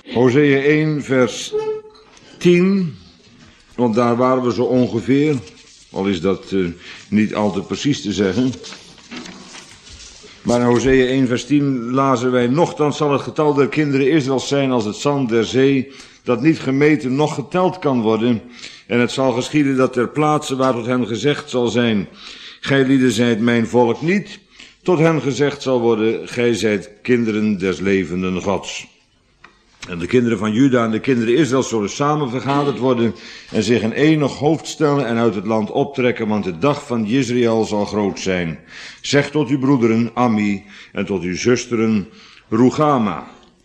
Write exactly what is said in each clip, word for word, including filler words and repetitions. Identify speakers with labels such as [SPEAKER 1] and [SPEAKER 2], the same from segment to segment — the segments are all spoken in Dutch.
[SPEAKER 1] Hosea één vers tien, want daar waren we zo ongeveer, al is dat uh, niet altijd precies te zeggen. Maar in Hosea één vers tien lazen wij: nochtans zal het getal der kinderen Israëls zijn als het zand der zee, dat niet gemeten noch geteld kan worden. En het zal geschieden dat ter plaatse waar tot hen gezegd zal zijn: gij lieden zijt mijn volk niet, tot hen gezegd zal worden: gij zijt kinderen des levenden Gods. En de kinderen van Juda en de kinderen Israëls zullen samen vergaderd worden en zich een enig hoofd stellen en uit het land optrekken, want de dag van Jezreel zal groot zijn. Zeg tot uw broederen Ammi en tot uw zusteren Rugama.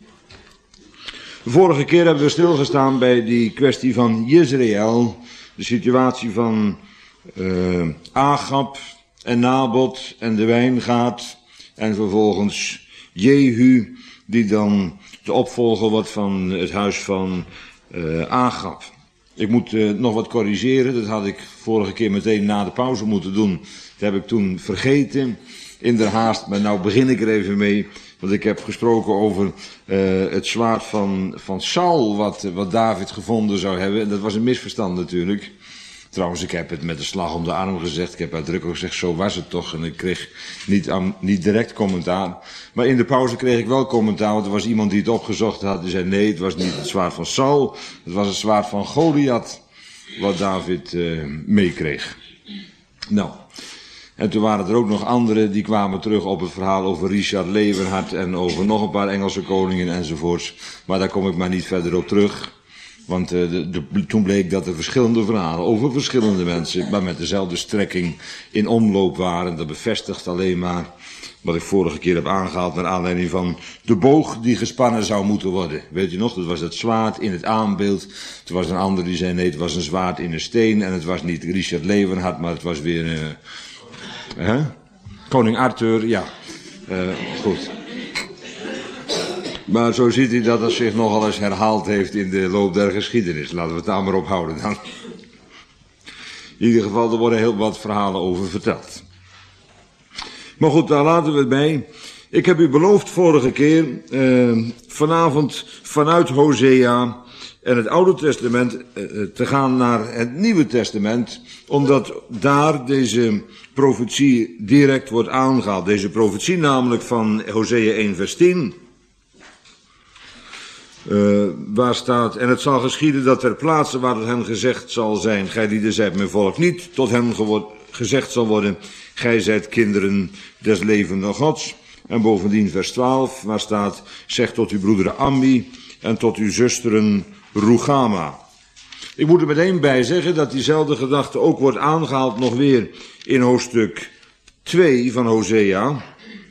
[SPEAKER 1] De vorige keer hebben we stilgestaan bij die kwestie van Jezreel, de situatie van uh, Agab en Nabot en de wijngaard en vervolgens Jehu, die dan de opvolger wordt van het huis van uh, Agab. Ik moet uh, nog wat corrigeren, dat had ik vorige keer meteen na de pauze moeten doen. Dat heb ik toen vergeten, in der haast, maar nou begin ik er even mee. Want ik heb gesproken over uh, het zwaard van, van Saul, wat, wat David gevonden zou hebben. En dat was een misverstand natuurlijk. Trouwens, ik heb het met een slag om de arm gezegd. Ik heb uitdrukkelijk gezegd, zo was het toch. En ik kreeg niet, um, niet direct commentaar. Maar in de pauze kreeg ik wel commentaar. Want er was iemand die het opgezocht had. Die zei, nee, het was niet het zwaard van Saul. Het was het zwaard van Goliath. Wat David uh, meekreeg. Nou. En toen waren er ook nog anderen die kwamen terug op het verhaal over Richard Leeuwenhard. En over nog een paar Engelse koningen enzovoorts. Maar daar kom ik maar niet verder op terug. Want uh, de, de, toen bleek dat er verschillende verhalen over verschillende mensen, maar met dezelfde strekking in omloop waren. Dat bevestigt alleen maar wat ik vorige keer heb aangehaald naar aanleiding van de boog die gespannen zou moeten worden. Weet je nog, dat was het zwaard in het aanbeeld. Toen was een ander die zei nee, het was een zwaard in een steen. En het was niet Richard Leeuwenhard, maar het was weer uh, hè? Koning Arthur, ja. Uh, goed. Maar zo ziet hij dat het zich nogal eens herhaald heeft in de loop der geschiedenis. Laten we het daar maar op houden dan. In ieder geval, er worden heel wat verhalen over verteld. Maar goed, daar laten we het bij. Ik heb u beloofd vorige keer, eh, vanavond vanuit Hosea en het Oude Testament eh, te gaan naar het Nieuwe Testament. Omdat daar deze profetie direct wordt aangehaald. Deze profetie namelijk van Hosea één vers tien. Uh, waar staat, en het zal geschieden dat ter plaatse waar het hen gezegd zal zijn, gij lieden zijt mijn volk niet, tot hen geword, gezegd zal worden, gij zijt kinderen des levenden Gods. En bovendien vers twaalf, waar staat, zeg tot uw broederen Ammi en tot uw zusteren Rugama. Ik moet er meteen bij zeggen dat diezelfde gedachte ook wordt aangehaald nog weer in hoofdstuk twee van Hosea.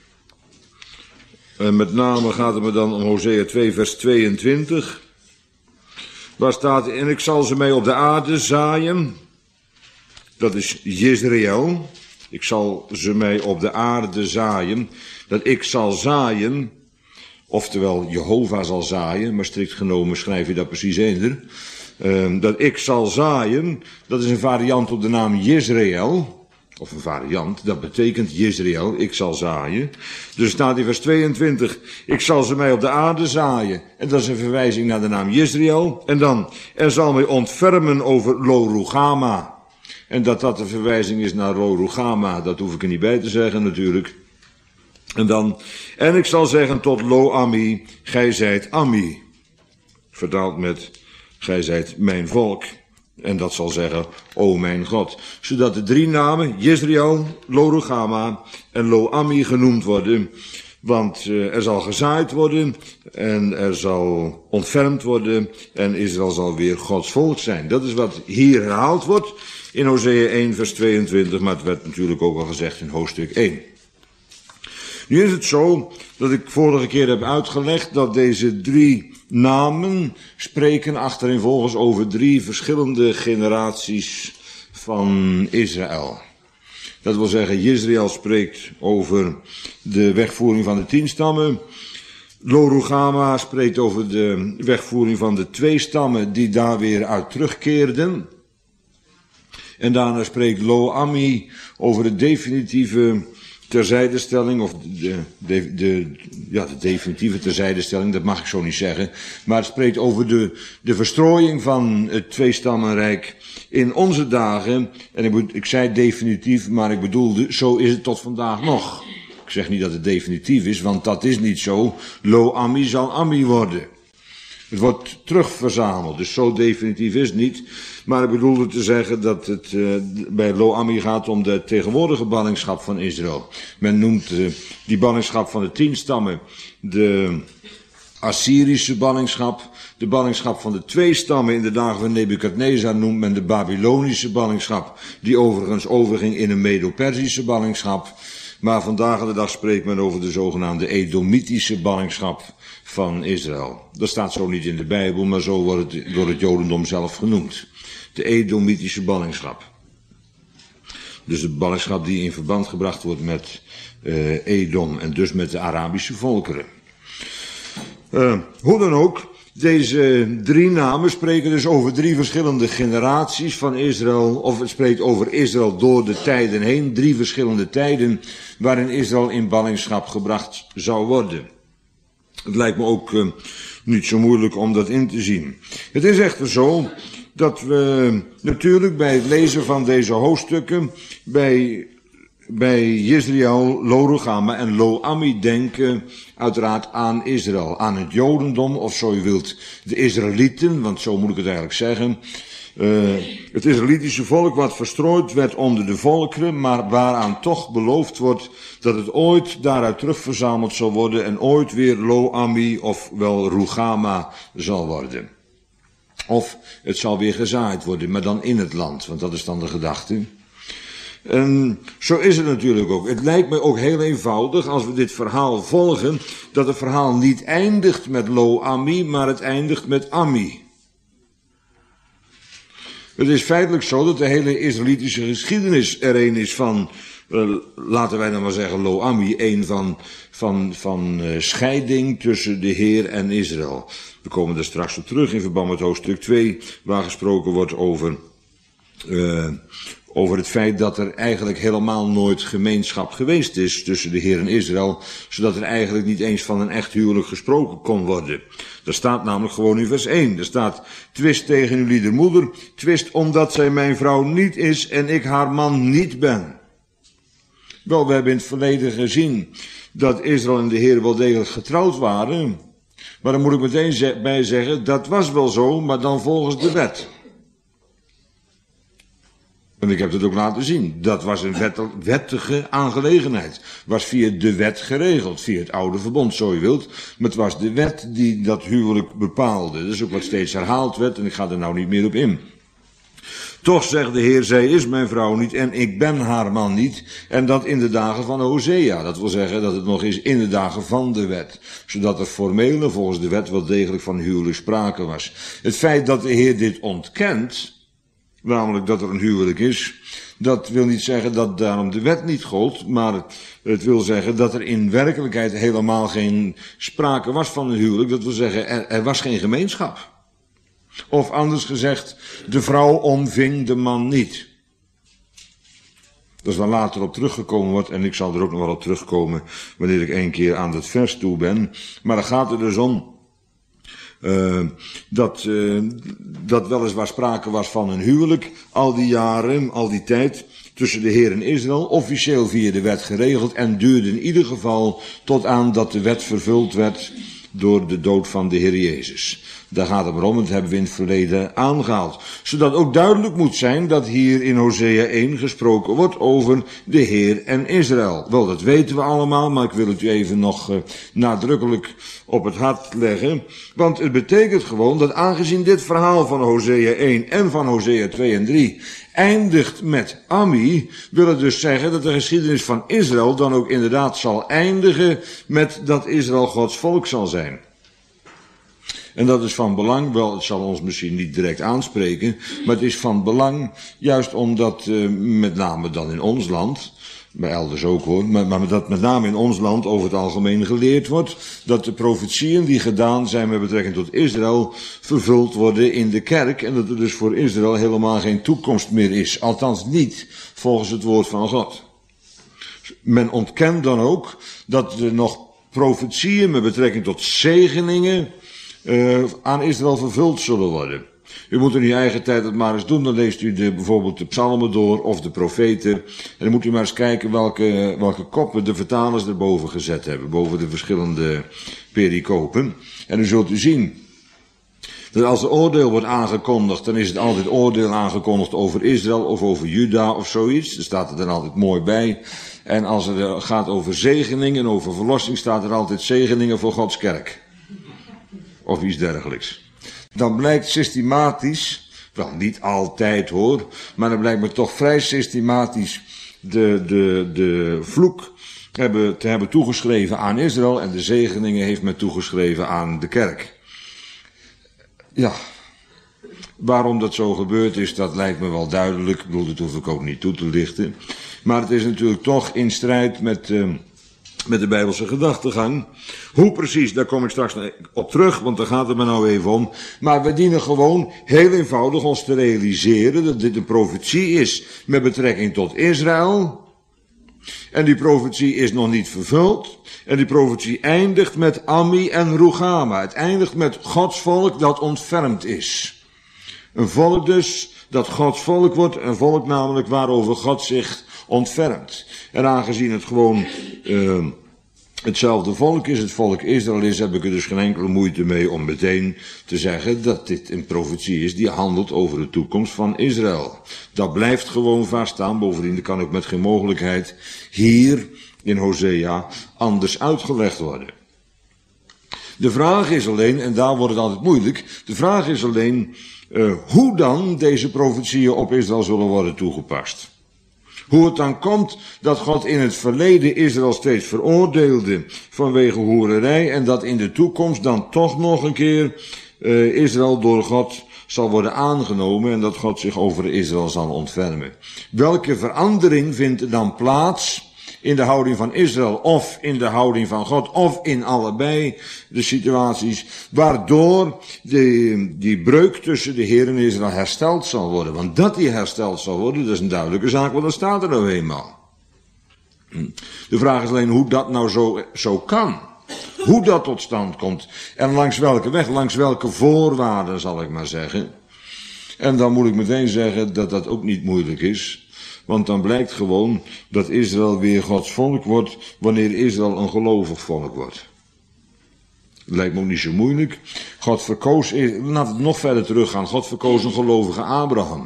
[SPEAKER 1] En met name gaat het me dan om Hosea twee vers tweeëntwintig. Waar staat, en ik zal ze mij op de aarde zaaien. Dat is Jezreel. Ik zal ze mij op de aarde zaaien. Dat ik zal zaaien. Oftewel Jehovah zal zaaien. Maar strikt genomen schrijf je dat precies eender. Uh, dat ik zal zaaien. Dat is een variant op de naam Jezreel. Of een variant, dat betekent Jezreel, ik zal zaaien. Dus staat in vers tweeëntwintig, ik zal ze mij op de aarde zaaien. En dat is een verwijzing naar de naam Jezreel. En dan, er zal mij ontfermen over Lo Rugama. En dat dat een verwijzing is naar Lo Rugama, dat hoef ik er niet bij te zeggen natuurlijk. En dan, en ik zal zeggen tot Lo Ammi, gij zijt Ammi. Vertaald met, gij zijt mijn volk. En dat zal zeggen, o mijn God. Zodat de drie namen, Jezreel, Lo Rugama en Lo Ammi genoemd worden. Want uh, er zal gezaaid worden en er zal ontfermd worden en Israël zal weer Gods volk zijn. Dat is wat hier herhaald wordt in Hosea één vers tweeëntwintig, maar het werd natuurlijk ook al gezegd in hoofdstuk één. Nu is het zo dat ik vorige keer heb uitgelegd dat deze drie namen spreken achtereenvolgens over drie verschillende generaties van Israël. Dat wil zeggen, Jezreel spreekt over de wegvoering van de tien stammen. Lo Rugama spreekt over de wegvoering van de twee stammen die daar weer uit terugkeerden. En daarna spreekt Lo Ammi over de definitieve terzijdestelling, of de, de, de, ja, de definitieve terzijdestelling, dat mag ik zo niet zeggen, maar het spreekt over de, de verstrooiing van het tweestammenrijk in onze dagen. En ik, ik zei definitief, maar ik bedoelde, zo is het tot vandaag nog. Ik zeg niet dat het definitief is, want dat is niet zo. Lo Ami zal Ami worden. Het wordt terugverzameld, dus zo definitief is het niet. Maar ik bedoelde te zeggen dat het uh, bij Lo Ami gaat om de tegenwoordige ballingschap van Israël. Men noemt uh, die ballingschap van de tien stammen de Assyrische ballingschap. De ballingschap van de twee stammen in de dagen van Nebukadnezar noemt men de Babylonische ballingschap, die overigens overging in een Medo-Persische ballingschap. Maar vandaag aan de dag spreekt men over de zogenaamde Edomitische ballingschap van Israël. Dat staat zo niet in de Bijbel, maar zo wordt het door het Jodendom zelf genoemd. De Edomitische ballingschap. Dus de ballingschap die in verband gebracht wordt met uh, Edom en dus met de Arabische volkeren. Uh, hoe dan ook, deze drie namen spreken dus over drie verschillende generaties van Israël, of het spreekt over Israël door de tijden heen, drie verschillende tijden waarin Israël in ballingschap gebracht zou worden. Het lijkt me ook uh, niet zo moeilijk om dat in te zien. Het is echter zo dat we natuurlijk bij het lezen van deze hoofdstukken bij, bij Jezreel, Lo Ruchama en Lo Ami denken uiteraard aan Israël, aan het Jodendom, of zo u wilt de Israëlieten, want zo moet ik het eigenlijk zeggen. Uh, het Israëlitische volk wat verstrooid werd onder de volkeren, maar waaraan toch beloofd wordt dat het ooit daaruit terugverzameld zal worden en ooit weer Lo Ami of wel Ruchama zal worden. Of het zal weer gezaaid worden, maar dan in het land, want dat is dan de gedachte. En zo is het natuurlijk ook. Het lijkt me ook heel eenvoudig, als we dit verhaal volgen, dat het verhaal niet eindigt met Lo Ami, maar het eindigt met Ami. Het is feitelijk zo dat de hele Israëlitische geschiedenis er een is van, uh, laten wij dan maar zeggen, Lo Ami, een van, van, van uh, scheiding tussen de Heer en Israël. We komen er straks op terug in verband met hoofdstuk twee, waar gesproken wordt over, uh, over het feit dat er eigenlijk helemaal nooit gemeenschap geweest is tussen de Heer en Israël, zodat er eigenlijk niet eens van een echt huwelijk gesproken kon worden. Dat staat namelijk gewoon in vers één. Er staat, twist tegen uw liedermoeder, twist omdat zij mijn vrouw niet is en ik haar man niet ben. Wel, we hebben in het verleden gezien dat Israël en de Heer wel degelijk getrouwd waren. Maar dan moet ik meteen bij zeggen, dat was wel zo, maar dan volgens de wet. En ik heb het ook laten zien. Dat was een wettige aangelegenheid. Was via de wet geregeld, via het oude verbond, zo je wilt. Maar het was de wet die dat huwelijk bepaalde. Dat is ook wat steeds herhaald werd en ik ga er nou niet meer op in. Toch zegt de Heer, zij is mijn vrouw niet en ik ben haar man niet. En dat in de dagen van Hosea. Dat wil zeggen dat het nog is in de dagen van de wet. Zodat er formeel volgens de wet wel degelijk van huwelijk sprake was. Het feit dat de Heer dit ontkent, namelijk dat er een huwelijk is, dat wil niet zeggen dat daarom de wet niet gold, maar het wil zeggen dat er in werkelijkheid helemaal geen sprake was van een huwelijk. Dat wil zeggen, er, er was geen gemeenschap. Of anders gezegd, de vrouw omving de man niet. Dat is waar later op teruggekomen wordt, en ik zal er ook nog wel op terugkomen wanneer ik een keer aan dat vers toe ben. Maar dan gaat er dus om Uh, dat, uh, dat weliswaar sprake was van een huwelijk, al die jaren, al die tijd, tussen de Heer en Israël, officieel via de wet geregeld, en duurde in ieder geval tot aan dat de wet vervuld werd door de dood van de Heer Jezus. Daar gaat het maar om, en dat hebben we in het verleden aangehaald. Zodat ook duidelijk moet zijn dat hier in Hosea één gesproken wordt over de Heer en Israël. Wel, dat weten we allemaal, maar ik wil het u even nog uh, nadrukkelijk op het hart leggen. Want het betekent gewoon dat aangezien dit verhaal van Hosea één en van Hosea twee en drie eindigt met Ami, wil het dus zeggen dat de geschiedenis van Israël dan ook inderdaad zal eindigen met dat Israël Gods volk zal zijn. En dat is van belang, wel, het zal ons misschien niet direct aanspreken, maar het is van belang, juist omdat, uh, met name dan in ons land, maar elders ook hoor, maar, maar dat met name in ons land over het algemeen geleerd wordt, dat de profetieën die gedaan zijn met betrekking tot Israël vervuld worden in de kerk, en dat er dus voor Israël helemaal geen toekomst meer is, althans niet volgens het woord van God. Men ontkent dan ook dat er nog profetieën met betrekking tot zegeningen uh, aan Israël vervuld zullen worden. U moet in uw eigen tijd het maar eens doen. Dan leest u de, bijvoorbeeld de psalmen door of de profeten. En dan moet u maar eens kijken welke, welke koppen de vertalers erboven gezet hebben. Boven de verschillende pericopen. En dan zult u zien dat als er oordeel wordt aangekondigd, dan is het altijd oordeel aangekondigd over Israël of over Juda of zoiets. Daar staat het er altijd mooi bij. En als het gaat over zegeningen en over verlossing, staat er altijd zegeningen voor Gods kerk. Of iets dergelijks. Dan blijkt systematisch, wel niet altijd hoor, maar dan blijkt me toch vrij systematisch de, de, de vloek hebben, te hebben toegeschreven aan Israël en de zegeningen heeft men toegeschreven aan de kerk. Ja, waarom dat zo gebeurd is, dat lijkt me wel duidelijk. Ik bedoel, dat hoef ik ook niet toe te lichten. Maar het is natuurlijk toch in strijd met, uh, met de Bijbelse gedachtegang. Hoe precies, daar kom ik straks op terug, want daar gaat het me nou even om. Maar we dienen gewoon heel eenvoudig ons te realiseren dat dit een profetie is met betrekking tot Israël. En die profetie is nog niet vervuld. En die profetie eindigt met Ammi en Rugama. Het eindigt met Gods volk dat ontfermd is. Een volk dus dat Gods volk wordt. Een volk namelijk waarover God zich ontfermt. En aangezien het gewoon uh, hetzelfde volk is, het volk Israël is, heb ik er dus geen enkele moeite mee om meteen te zeggen dat dit een profetie is die handelt over de toekomst van Israël. Dat blijft gewoon vaststaan. Bovendien kan ook met geen mogelijkheid hier in Hosea anders uitgelegd worden. De vraag is alleen, en daar wordt het altijd moeilijk, de vraag is alleen uh, hoe dan deze profetieën op Israël zullen worden toegepast. Hoe het dan komt dat God in het verleden Israël steeds veroordeelde vanwege hoererij en dat in de toekomst dan toch nog een keer uh, Israël door God zal worden aangenomen en dat God zich over Israël zal ontfermen. Welke verandering vindt er dan plaats in de houding van Israël of in de houding van God of in allebei de situaties waardoor die, die breuk tussen de Heer en Israël hersteld zal worden? Want dat die hersteld zal worden, dat is een duidelijke zaak, want dat staat er nou eenmaal. De vraag is alleen hoe dat nou zo, zo kan. Hoe dat tot stand komt. En langs welke weg, langs welke voorwaarden zal ik maar zeggen. En dan moet ik meteen zeggen dat dat ook niet moeilijk is. Want dan blijkt gewoon dat Israël weer Gods volk wordt wanneer Israël een gelovig volk wordt. Dat lijkt me ook niet zo moeilijk. God verkoos, laat het nog verder teruggaan, God verkoos een gelovige Abraham.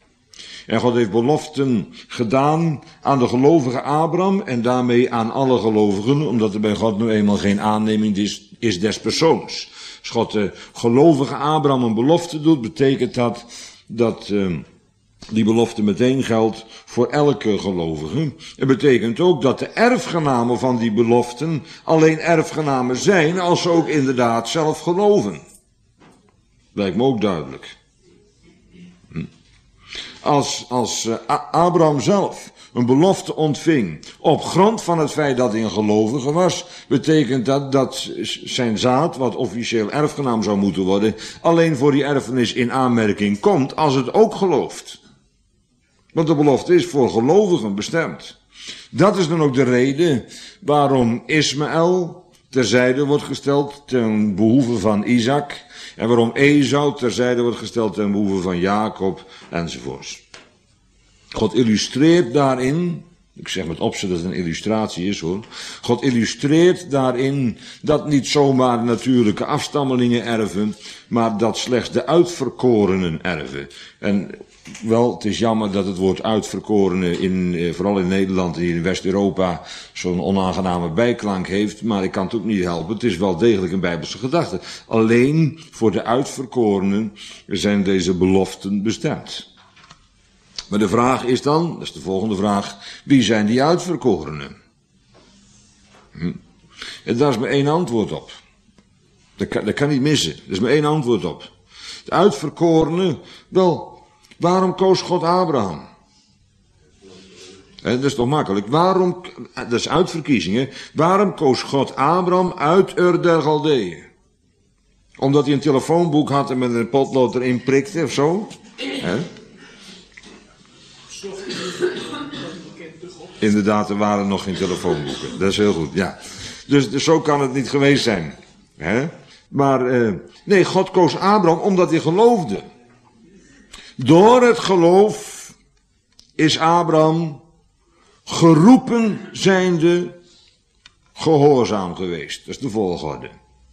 [SPEAKER 1] En God heeft beloften gedaan aan de gelovige Abraham en daarmee aan alle gelovigen, omdat er bij God nu eenmaal geen aanneming is, is des persoons. Als God de gelovige Abraham een belofte doet, betekent dat dat uh, die belofte meteen geldt voor elke gelovige. Het betekent ook dat de erfgenamen van die beloften alleen erfgenamen zijn als ze ook inderdaad zelf geloven. Lijkt me ook duidelijk. Hm. Als, als uh, Abraham zelf een belofte ontving op grond van het feit dat hij een gelovige was, betekent dat dat zijn zaad, wat officieel erfgenaam zou moeten worden, alleen voor die erfenis in aanmerking komt als het ook gelooft. Want de belofte is voor gelovigen bestemd. Dat is dan ook de reden waarom Ismaël terzijde wordt gesteld ten behoeve van Isaac. En waarom Esau terzijde wordt gesteld ten behoeve van Jacob enzovoorts. God illustreert daarin, ik zeg met opzet dat het een illustratie is hoor. God illustreert daarin dat niet zomaar natuurlijke afstammelingen erven, maar dat slechts de uitverkorenen erven. En wel, het is jammer dat het woord uitverkorenen in, vooral in Nederland en in West-Europa zo'n onaangename bijklank heeft, maar ik kan het ook niet helpen. Het is wel degelijk een Bijbelse gedachte. Alleen voor de uitverkorenen zijn deze beloften bestemd. Maar de vraag is dan, dat is de volgende vraag, wie zijn die uitverkorenen? Hm. En daar is maar één antwoord op. Dat kan, dat kan niet missen. Er is maar één antwoord op. De uitverkorenen, wel, waarom koos God Abraham? He, dat is toch makkelijk. Waarom, dat is uitverkiezingen. Waarom koos God Abraham uit Ur der Galdeeën? Omdat hij een telefoonboek had en met een potlood erin prikte of zo? He? Inderdaad, er waren nog geen telefoonboeken. Dat is heel goed, ja. Dus, dus zo kan het niet geweest zijn. Hè? Maar uh, nee, God koos Abraham omdat hij geloofde. Door het geloof is Abraham geroepen zijnde gehoorzaam geweest. Dat is de volgorde.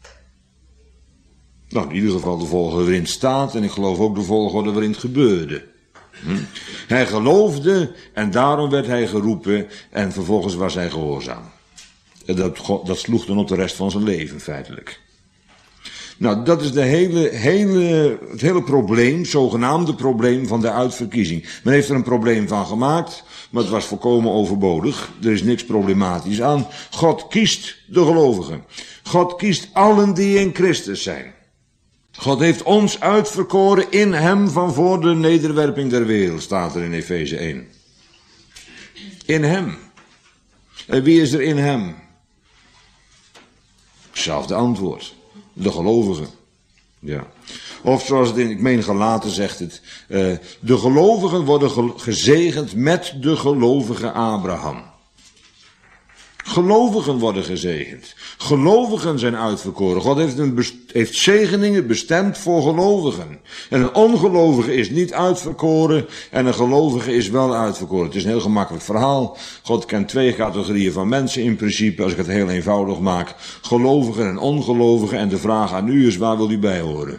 [SPEAKER 1] Nou, in ieder geval de volgorde waarin het staat en ik geloof ook de volgorde waarin het gebeurde. Hm? Hij geloofde en daarom werd hij geroepen en vervolgens was hij gehoorzaam. En dat, dat sloeg dan op de rest van zijn leven feitelijk. Nou, dat is de hele, hele, het hele probleem, zogenaamde probleem van de uitverkiezing. Men heeft er een probleem van gemaakt, maar het was volkomen overbodig. Er is niks problematisch aan. God kiest de gelovigen. God kiest allen die in Christus zijn. God heeft ons uitverkoren in hem van voor de nederwerping der wereld, staat er in Efeze één. In hem. En wie is er in hem? Hetzelfde antwoord. De gelovigen. Ja. Of zoals het in, ik meen Galaten zegt het, uh, de gelovigen worden ge- gezegend met de gelovige Abraham. Gelovigen worden gezegend. Gelovigen zijn uitverkoren. God heeft, een best- heeft zegeningen bestemd voor gelovigen. En een ongelovige is niet uitverkoren en een gelovige is wel uitverkoren. Het is een heel gemakkelijk verhaal. God kent twee categorieën van mensen in principe, als ik het heel eenvoudig maak. Gelovigen en ongelovigen. En de vraag aan u is, waar wil u bij horen?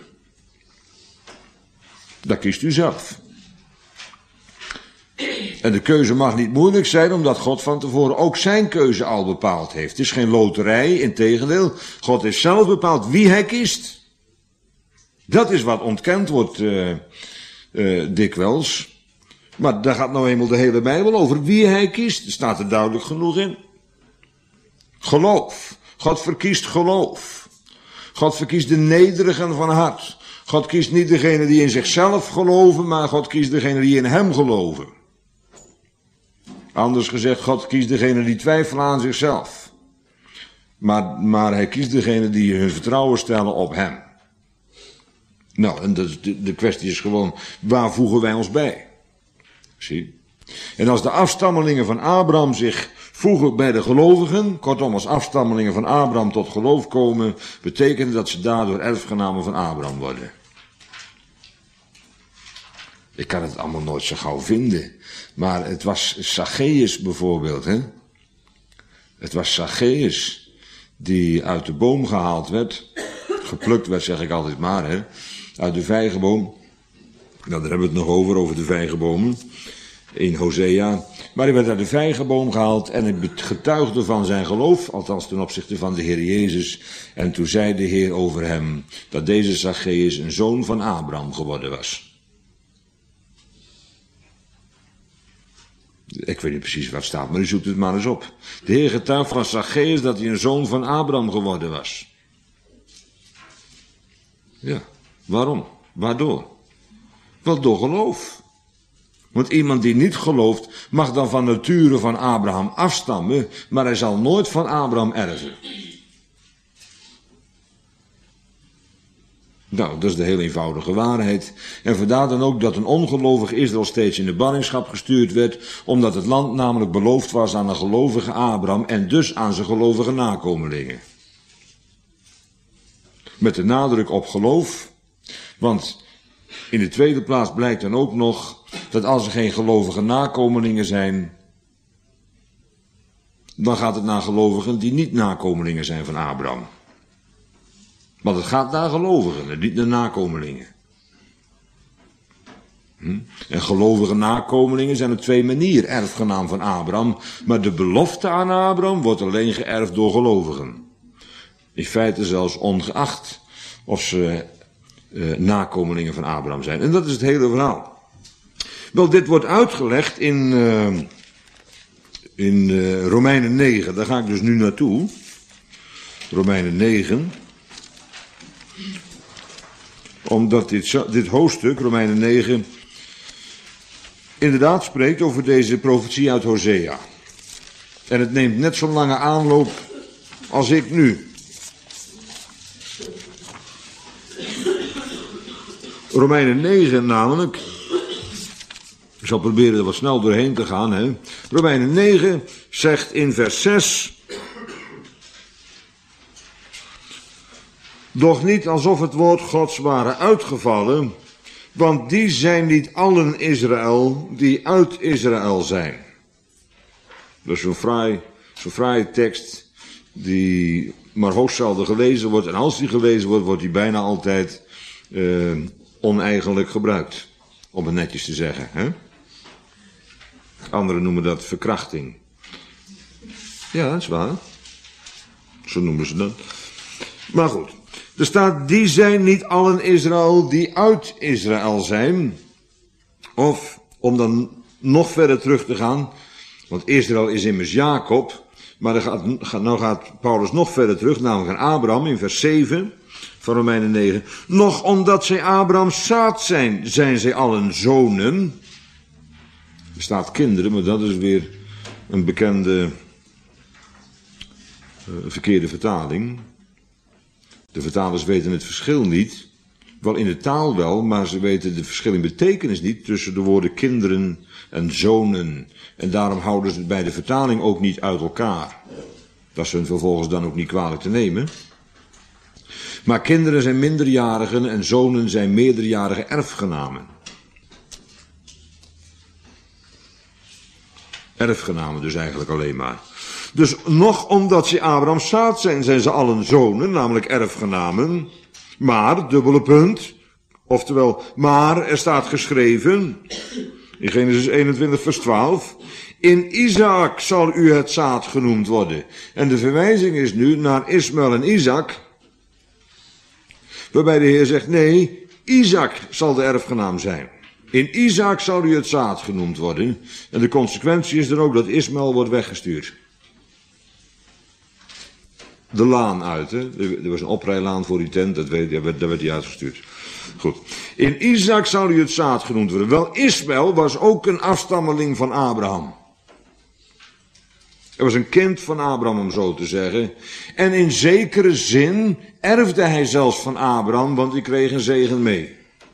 [SPEAKER 1] Dat kiest u zelf. En de keuze mag niet moeilijk zijn, omdat God van tevoren ook zijn keuze al bepaald heeft. Het is geen loterij, integendeel. God heeft zelf bepaald wie hij kiest. Dat is wat ontkend wordt uh, uh, dikwijls. Maar daar gaat nou eenmaal de hele Bijbel over. Wie hij kiest, er staat er duidelijk genoeg in. Geloof. God verkiest geloof. God verkiest de nederigen van hart. God kiest niet degene die in zichzelf geloven, maar God kiest degene die in hem geloven. Anders gezegd, God kiest degene die twijfelen aan zichzelf. Maar, maar hij kiest degene die hun vertrouwen stellen op hem. Nou, en de, de, de kwestie is gewoon, waar voegen wij ons bij? Zie? En als de afstammelingen van Abraham zich voegen bij de gelovigen, kortom als afstammelingen van Abraham tot geloof komen, betekent dat ze daardoor erfgenamen van Abraham worden. Ik kan het allemaal nooit zo gauw vinden. Maar het was Zacchaeus bijvoorbeeld, hè. Het was Zacchaeus die uit de boom gehaald werd. Geplukt werd, zeg ik altijd maar, hè. Uit de vijgenboom. Nou, daar hebben we het nog over, over de vijgenbomen. In Hosea. Maar hij werd uit de vijgenboom gehaald en hij getuigde van zijn geloof, althans ten opzichte van de Heer Jezus. En toen zei de Heer over hem dat deze Zacchaeus een zoon van Abraham geworden was. Ik weet niet precies wat staat, maar u zoekt het maar eens op. De Heer getuigt van Zacchaeus dat hij een zoon van Abraham geworden was. Ja, waarom? Waardoor? Wel door geloof. Want iemand die niet gelooft, mag dan van nature van Abraham afstammen, maar hij zal nooit van Abraham erven. Nou, dat is de heel eenvoudige waarheid. En vandaar dan ook dat een ongelovig Israël steeds in de ballingschap gestuurd werd, omdat het land namelijk beloofd was aan een gelovige Abraham en dus aan zijn gelovige nakomelingen. Met de nadruk op geloof, want in de tweede plaats blijkt dan ook nog dat als er geen gelovige nakomelingen zijn, dan gaat het naar gelovigen die niet nakomelingen zijn van Abraham. Want het gaat naar gelovigen en niet naar nakomelingen. Hm? En gelovige nakomelingen zijn op twee manieren erfgenaam van Abraham, maar de belofte aan Abraham wordt alleen geërfd door gelovigen. In feite zelfs ongeacht of ze uh, nakomelingen van Abraham zijn. En dat is het hele verhaal. Wel, dit wordt uitgelegd in, uh, in uh, Romeinen negen, daar ga ik dus nu naartoe. Romeinen negen. Omdat dit, dit hoofdstuk, Romeinen negen, inderdaad spreekt over deze profetie uit Hosea. En het neemt net zo'n lange aanloop als ik nu. Romeinen negen namelijk, ik zal proberen er wat snel doorheen te gaan, hè. Romeinen negen zegt in vers zes... Doch niet alsof het woord Gods waren uitgevallen, want die zijn niet allen Israël die uit Israël zijn. Dat is zo'n fraai, zo'n fraaie tekst die maar hoogst zelden gelezen wordt. En als die gelezen wordt, wordt die bijna altijd uh, oneigenlijk gebruikt. Om het netjes te zeggen. Hè? Anderen noemen dat verkrachting. Ja, dat is waar. Zo noemen ze dat. Maar goed. Er staat, die zijn niet allen Israël die uit Israël zijn. Of, om dan nog verder terug te gaan, want Israël is immers Jacob, maar dan gaat, nou gaat Paulus nog verder terug, namelijk aan Abraham in vers zeven van Romeinen negen. Nog omdat zij Abrahams zaad zijn, zijn zij allen zonen. Er staat kinderen, maar dat is weer een bekende uh, verkeerde vertaling. De vertalers weten het verschil niet, wel in de taal wel, maar ze weten de verschil in betekenis niet tussen de woorden kinderen en zonen. En daarom houden ze het bij de vertaling ook niet uit elkaar. Dat is hun vervolgens dan ook niet kwalijk te nemen. Maar kinderen zijn minderjarigen en zonen zijn meerderjarige erfgenamen. Erfgenamen dus eigenlijk alleen maar. Dus nog omdat ze Abrahams zaad zijn, zijn ze allen zonen, namelijk erfgenamen. Maar, dubbele punt, oftewel, maar er staat geschreven, in Genesis eenentwintig vers twaalf, in Isaac zal u het zaad genoemd worden. En de verwijzing is nu naar Ismaël en Isaac, waarbij de Heer zegt, nee, Isaac zal de erfgenaam zijn. In Isaac zal u het zaad genoemd worden. En de consequentie is dan ook dat Ismaël wordt weggestuurd. De laan uit, hè. Er was een oprijlaan voor die tent, dat weet, daar, werd, daar werd hij uitgestuurd. Goed. In Isaac zal u het zaad genoemd worden. Wel, Ismaël was ook een afstammeling van Abraham. Hij was een kind van Abraham, om zo te zeggen. En in zekere zin erfde hij zelfs van Abraham, want hij kreeg een zegen mee.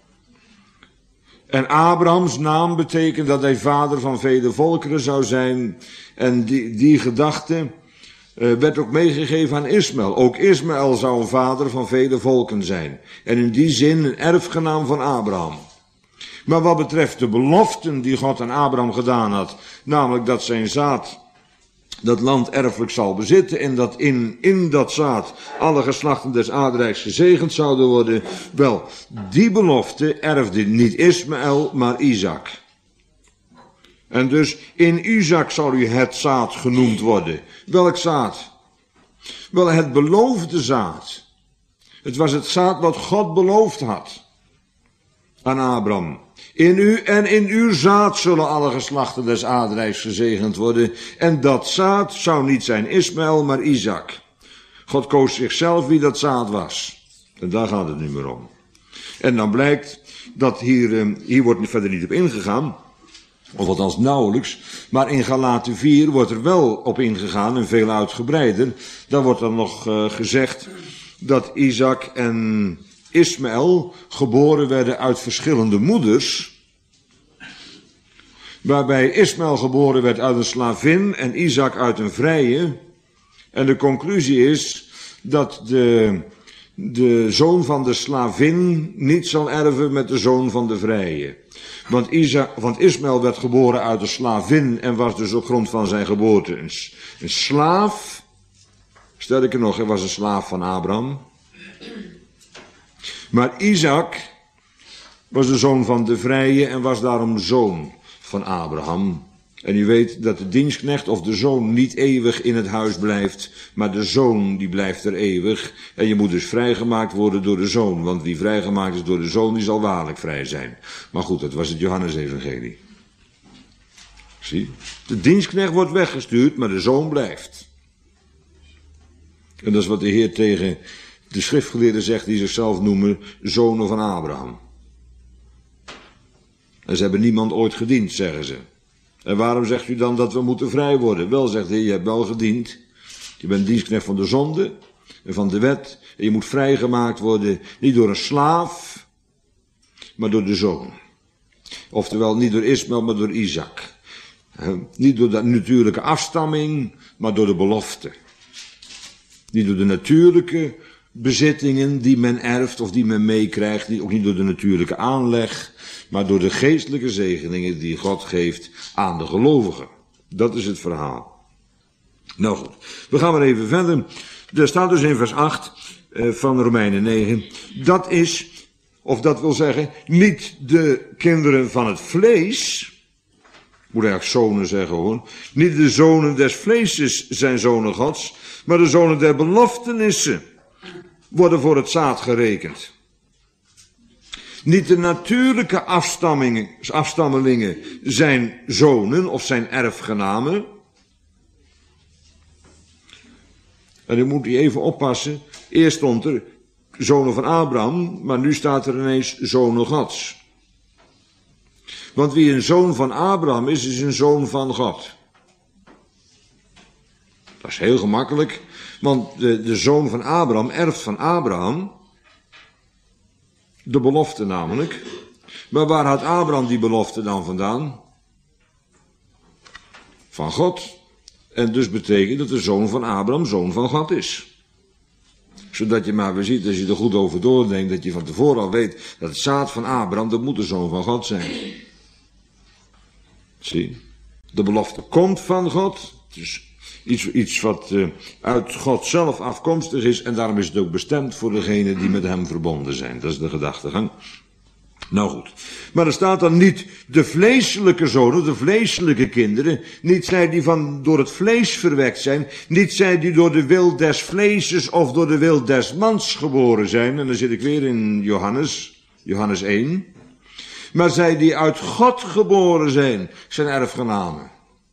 [SPEAKER 1] En Abrahams naam betekent dat hij vader van vele volkeren zou zijn. En die, die gedachte uh, werd ook meegegeven aan Ismaël. Ook Ismaël zou een vader van vele volken zijn. En in die zin een erfgenaam van Abraham. Maar wat betreft de beloften die God aan Abraham gedaan had, namelijk dat zijn zaad dat land erfelijk zal bezitten en dat in, in dat zaad alle geslachten des aardrijks gezegend zouden worden. Wel, die belofte erfde niet Ismaël, maar Isaac. En dus in Isaac zal u het zaad genoemd worden. Welk zaad? Wel, het beloofde zaad. Het was het zaad wat God beloofd had aan Abraham. In u en in uw zaad zullen alle geslachten des aardrijks gezegend worden. En dat zaad zou niet zijn Ismaël, maar Isaac. God koos zichzelf wie dat zaad was. En daar gaat het nu meer om. En dan blijkt dat hier, hier wordt verder niet op ingegaan. Of althans nauwelijks. Maar in Galaten vier wordt er wel op ingegaan en veel uitgebreider. Daar wordt dan nog uh, gezegd dat Isaac en Ismaël geboren werden uit verschillende moeders, waarbij Ismaël geboren werd uit een slavin en Isaac uit een vrije. En de conclusie is dat de, de zoon van de slavin niet zal erven met de zoon van de vrije. Want, Isaac, want Ismaël werd geboren uit een slavin en was dus op grond van zijn geboorte een, een slaaf. Sterker nog, hij was een slaaf van Abraham. Maar Isaac was de zoon van de vrije en was daarom zoon van Abraham. En u weet dat de dienstknecht of de zoon niet eeuwig in het huis blijft, maar de zoon die blijft er eeuwig. En je moet dus vrijgemaakt worden door de zoon, want wie vrijgemaakt is door de zoon, die zal waarlijk vrij zijn. Maar goed, dat was het Johannesevangelie. Zie, de dienstknecht wordt weggestuurd, maar de zoon blijft. En dat is wat de Heer tegen de schriftgeleerden zegt die zichzelf noemen zonen van Abraham. En ze hebben niemand ooit gediend, zeggen ze. En waarom zegt u dan dat we moeten vrij worden? Wel, zegt de Heer, je hebt wel gediend. Je bent dienstknecht van de zonde en van de wet. En je moet vrijgemaakt worden, niet door een slaaf, maar door de zoon. Oftewel, niet door Ismaël, maar door Isaac. He, niet door de natuurlijke afstamming, maar door de belofte. Niet door de natuurlijke bezittingen die men erft of die men meekrijgt, niet, ook niet door de natuurlijke aanleg, maar door de geestelijke zegeningen die God geeft aan de gelovigen. Dat is het verhaal. Nou goed, we gaan maar even verder. Er staat dus in vers acht uh, van Romeinen negen, dat is, of dat wil zeggen, niet de kinderen van het vlees, moet eigenlijk zonen zeggen hoor, niet de zonen des vleeses zijn zonen Gods, maar de zonen der beloftenissen worden voor het zaad gerekend. Niet de natuurlijke afstammelingen zijn zonen of zijn erfgenamen. En dan moet je even oppassen. Eerst stond er zonen van Abraham, maar nu staat er ineens zonen Gods. Want wie een zoon van Abraham is, is een zoon van God. Dat is heel gemakkelijk, want de, de zoon van Abraham erft van Abraham, de belofte namelijk. Maar waar had Abraham die belofte dan vandaan? Van God. En dus betekent dat de zoon van Abraham zoon van God is. Zodat je maar weer ziet, als je er goed over doordenkt, dat je van tevoren al weet dat het zaad van Abraham, dat moet de zoon van God zijn. Zie, de belofte komt van God. Het is iets, iets wat uh, uit God zelf afkomstig is en daarom is het ook bestemd voor degenen die met hem verbonden zijn. Dat is de gedachtegang. Nou goed, maar er staat dan niet de vleeselijke zonen, de vleeselijke kinderen, niet zij die van door het vlees verwekt zijn, niet zij die door de wil des vleeses of door de wil des mans geboren zijn, en dan zit ik weer in Johannes, Johannes één, maar zij die uit God geboren zijn, zijn erfgenamen.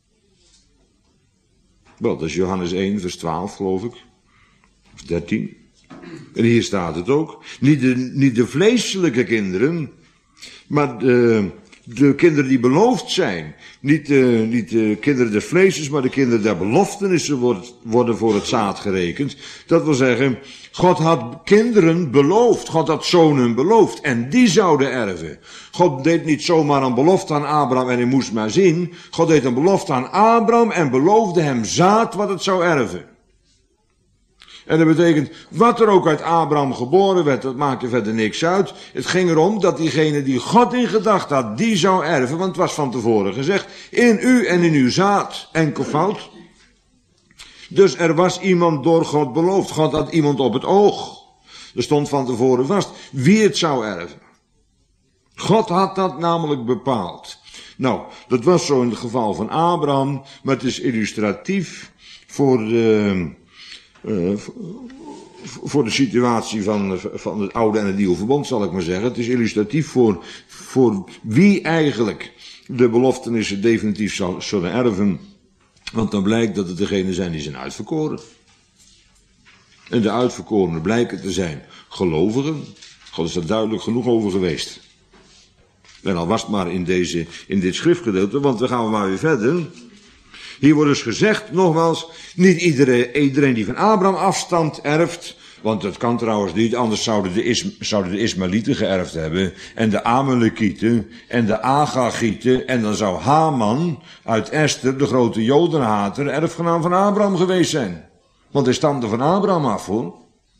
[SPEAKER 1] Wel, dat is Johannes één, vers twaalf, geloof ik, of dertien. En hier staat het ook, niet de, niet de vleeselijke kinderen, maar de, de kinderen die beloofd zijn. Niet de, niet de kinderen des vleeses, maar de kinderen der beloftenissen worden, worden voor het zaad gerekend. Dat wil zeggen, God had kinderen beloofd. God had zonen beloofd. En die zouden erven. God deed niet zomaar een belofte aan Abraham en hij moest maar zien. God deed een belofte aan Abraham en beloofde hem zaad wat het zou erven. En dat betekent, wat er ook uit Abraham geboren werd, dat maakte verder niks uit. Het ging erom dat diegene die God in gedachten had, die zou erven. Want het was van tevoren gezegd, in u en in uw zaad, enkelvoud. Dus er was iemand door God beloofd. God had iemand op het oog. Er stond van tevoren vast wie het zou erven. God had dat namelijk bepaald. Nou, dat was zo in het geval van Abraham, maar het is illustratief voor de... Uh, voor de situatie van, van het oude en het nieuwe verbond, zal ik maar zeggen. Het is illustratief voor, voor wie eigenlijk de beloftenissen definitief zal, zullen erven. Want dan blijkt dat het degenen zijn die zijn uitverkoren. En de uitverkorenen blijken te zijn gelovigen. God is daar duidelijk genoeg over geweest. En al was het maar in, deze, in dit schriftgedeelte, want dan gaan we maar weer verder. Hier wordt dus gezegd, nogmaals, niet iedereen, iedereen die van Abraham afstamt erft, want dat kan trouwens niet, anders zouden de, Is, zouden de Ismaëlieten geërfd hebben, en de Amalekieten, en de Agagieten, en dan zou Haman uit Esther, de grote Jodenhater, erfgenaam van Abraham geweest zijn. Want hij stamde van Abraham af, hoor.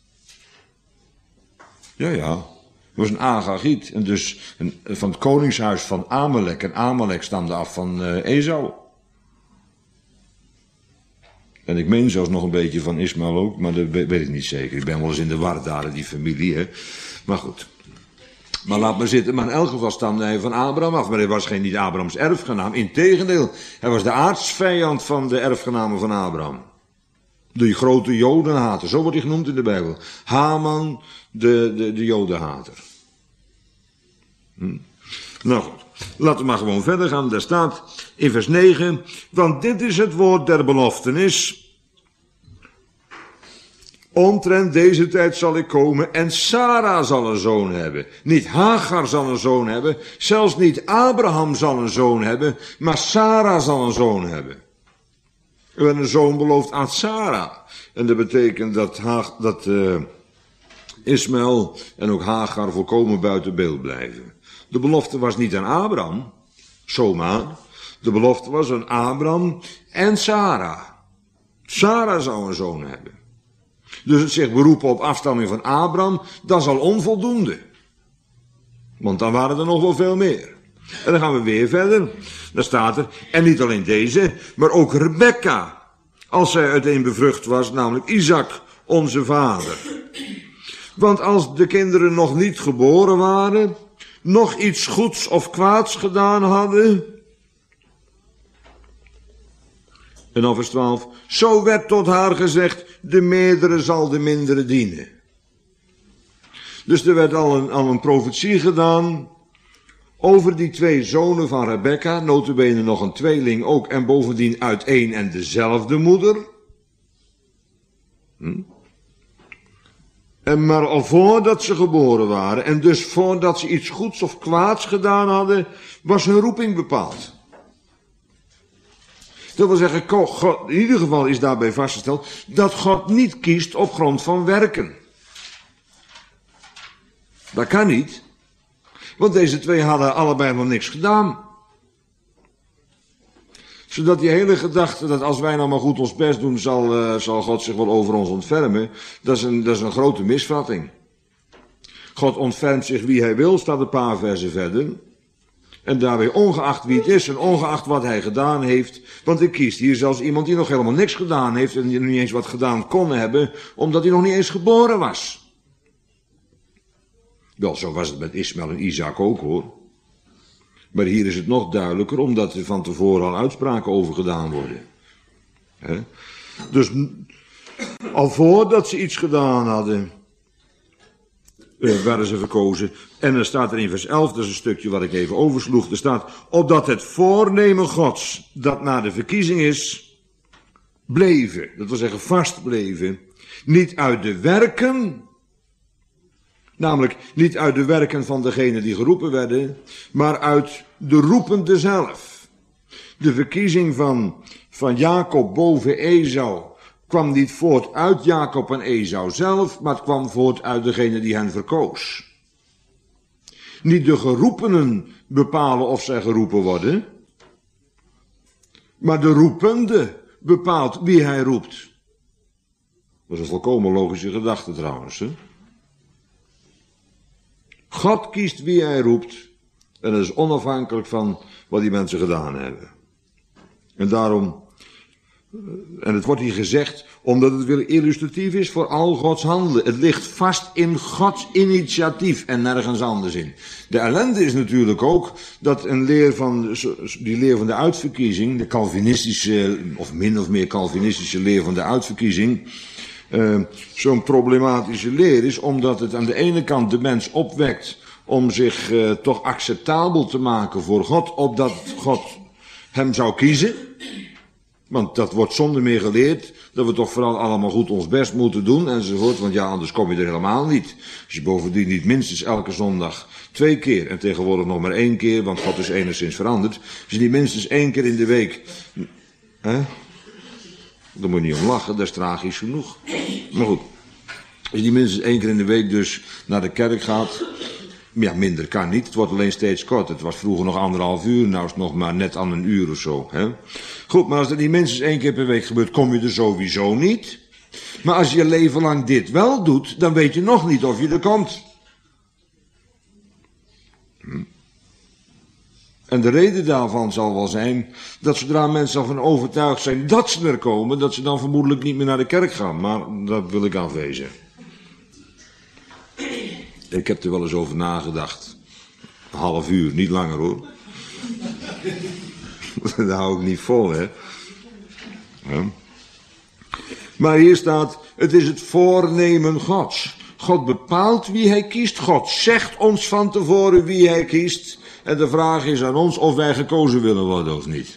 [SPEAKER 1] Ja, ja, hij was een Agagiet, en dus een, van het koningshuis van Amalek, en Amalek stamde af van uh, Esau. En ik meen zelfs nog een beetje van Ismaël ook, maar dat weet ik niet zeker. Ik ben wel eens in de war daar in die familie, hè. Maar goed. Maar laat maar zitten. Maar in elk geval stamde hij van Abraham af. Maar hij was geen niet Abrahams erfgenaam. Integendeel, hij was de aartsvijand van de erfgenamen van Abraham. De grote Jodenhater, zo wordt hij genoemd in de Bijbel. Haman, de, de, de Jodenhater. Hm. Nou goed. Laten we maar gewoon verder gaan. Daar staat in vers negen, want dit is het woord der beloftenis. Omtrent deze tijd zal ik komen en Sarah zal een zoon hebben. Niet Hagar zal een zoon hebben, zelfs niet Abraham zal een zoon hebben, maar Sarah zal een zoon hebben. Er werd een zoon beloofd aan Sarah. En dat betekent dat, ha- dat uh, Ismaël en ook Hagar volkomen buiten beeld blijven. De belofte was niet aan Abraham, zomaar, De belofte was aan Abraham en Sarah. Sarah zou een zoon hebben. Dus het zich beroepen op afstamming van Abraham, dat is al onvoldoende. Want dan waren er nog wel veel meer. En dan gaan we weer verder. Dan staat er, en niet alleen deze, maar ook Rebekka. Als zij uiteen bevrucht was, namelijk Isaac, onze vader. Want als de kinderen nog niet geboren waren, nog iets goeds of kwaads gedaan hadden. En dan vers twaalf. Zo werd tot haar gezegd, de meerdere zal de mindere dienen. Dus er werd al een, al een profetie gedaan over die twee zonen van Rebekka, nota bene nog een tweeling ook, en bovendien uit één en dezelfde moeder. Hm? En maar al voordat ze geboren waren, en dus voordat ze iets goeds of kwaads gedaan hadden, was hun roeping bepaald. Dat wil zeggen, God, in ieder geval is daarbij vastgesteld dat God niet kiest op grond van werken. Dat kan niet. Want deze twee hadden allebei nog niks gedaan. Zodat die hele gedachte dat als wij nou maar goed ons best doen, zal, uh, zal God zich wel over ons ontfermen. Dat is, een, dat is een grote misvatting. God ontfermt zich wie hij wil, staat een paar versen verder. En daarbij ongeacht wie het is en ongeacht wat hij gedaan heeft. Want ik kies hier zelfs iemand die nog helemaal niks gedaan heeft en die niet eens wat gedaan kon hebben, omdat hij nog niet eens geboren was. Wel, zo was het met Ismaël en Isaac ook, hoor. Maar hier is het nog duidelijker, omdat er van tevoren al uitspraken over gedaan worden. He? Dus al voordat ze iets gedaan hadden, uh, werden ze verkozen. En dan staat er in vers elf, dat is een stukje wat ik even oversloeg. Er staat, opdat het voornemen Gods, dat na de verkiezing is, bleven. Dat wil zeggen vast bleven. Niet uit de werken, namelijk niet uit de werken van degene die geroepen werden, maar uit de roepende zelf. De verkiezing van, van Jacob boven Esau kwam niet voort uit Jacob en Esau zelf, maar het kwam voort uit degene die hen verkoos. Niet de geroepenen bepalen of zij geroepen worden, maar de roepende bepaalt wie hij roept. Dat is een volkomen logische gedachte trouwens, hè? God kiest wie hij roept. En dat is onafhankelijk van wat die mensen gedaan hebben. En daarom, en het wordt hier gezegd, omdat het weer illustratief is voor al Gods handelen. Het ligt vast in Gods initiatief en nergens anders in. De ellende is natuurlijk ook dat een leer van, die leer van de uitverkiezing, de Calvinistische, of min of meer Calvinistische leer van de uitverkiezing, Uh, zo'n problematische leer is, omdat het aan de ene kant de mens opwekt om zich uh, toch acceptabel te maken voor God, opdat God hem zou kiezen. Want dat wordt zonder meer geleerd, dat we toch vooral allemaal goed ons best moeten doen enzovoort, want ja, anders kom je er helemaal niet. Als je bovendien niet minstens elke zondag twee keer, en tegenwoordig nog maar één keer, want God is enigszins veranderd, als je niet minstens één keer in de week, hè? Daar moet je niet om lachen, dat is tragisch genoeg. Maar goed, als je die minstens één keer in de week dus naar de kerk gaat, ja, minder kan niet, het wordt alleen steeds kort. Het was vroeger nog anderhalf uur, nou is het nog maar net aan een uur of zo. Hè? Goed, maar als dat niet minstens één keer per week gebeurt, kom je er sowieso niet. Maar als je je leven lang dit wel doet, dan weet je nog niet of je er komt. Hm. En de reden daarvan zal wel zijn dat zodra mensen ervan overtuigd zijn dat ze er komen, dat ze dan vermoedelijk niet meer naar de kerk gaan. Maar dat wil ik afwezen. Ik heb er wel eens over nagedacht. Een half uur, niet langer hoor. Dat hou ik niet vol, hè. Ja. Maar hier staat, het is het voornemen Gods. God bepaalt wie hij kiest. God zegt ons van tevoren wie hij kiest. En de vraag is aan ons of wij gekozen willen worden of niet.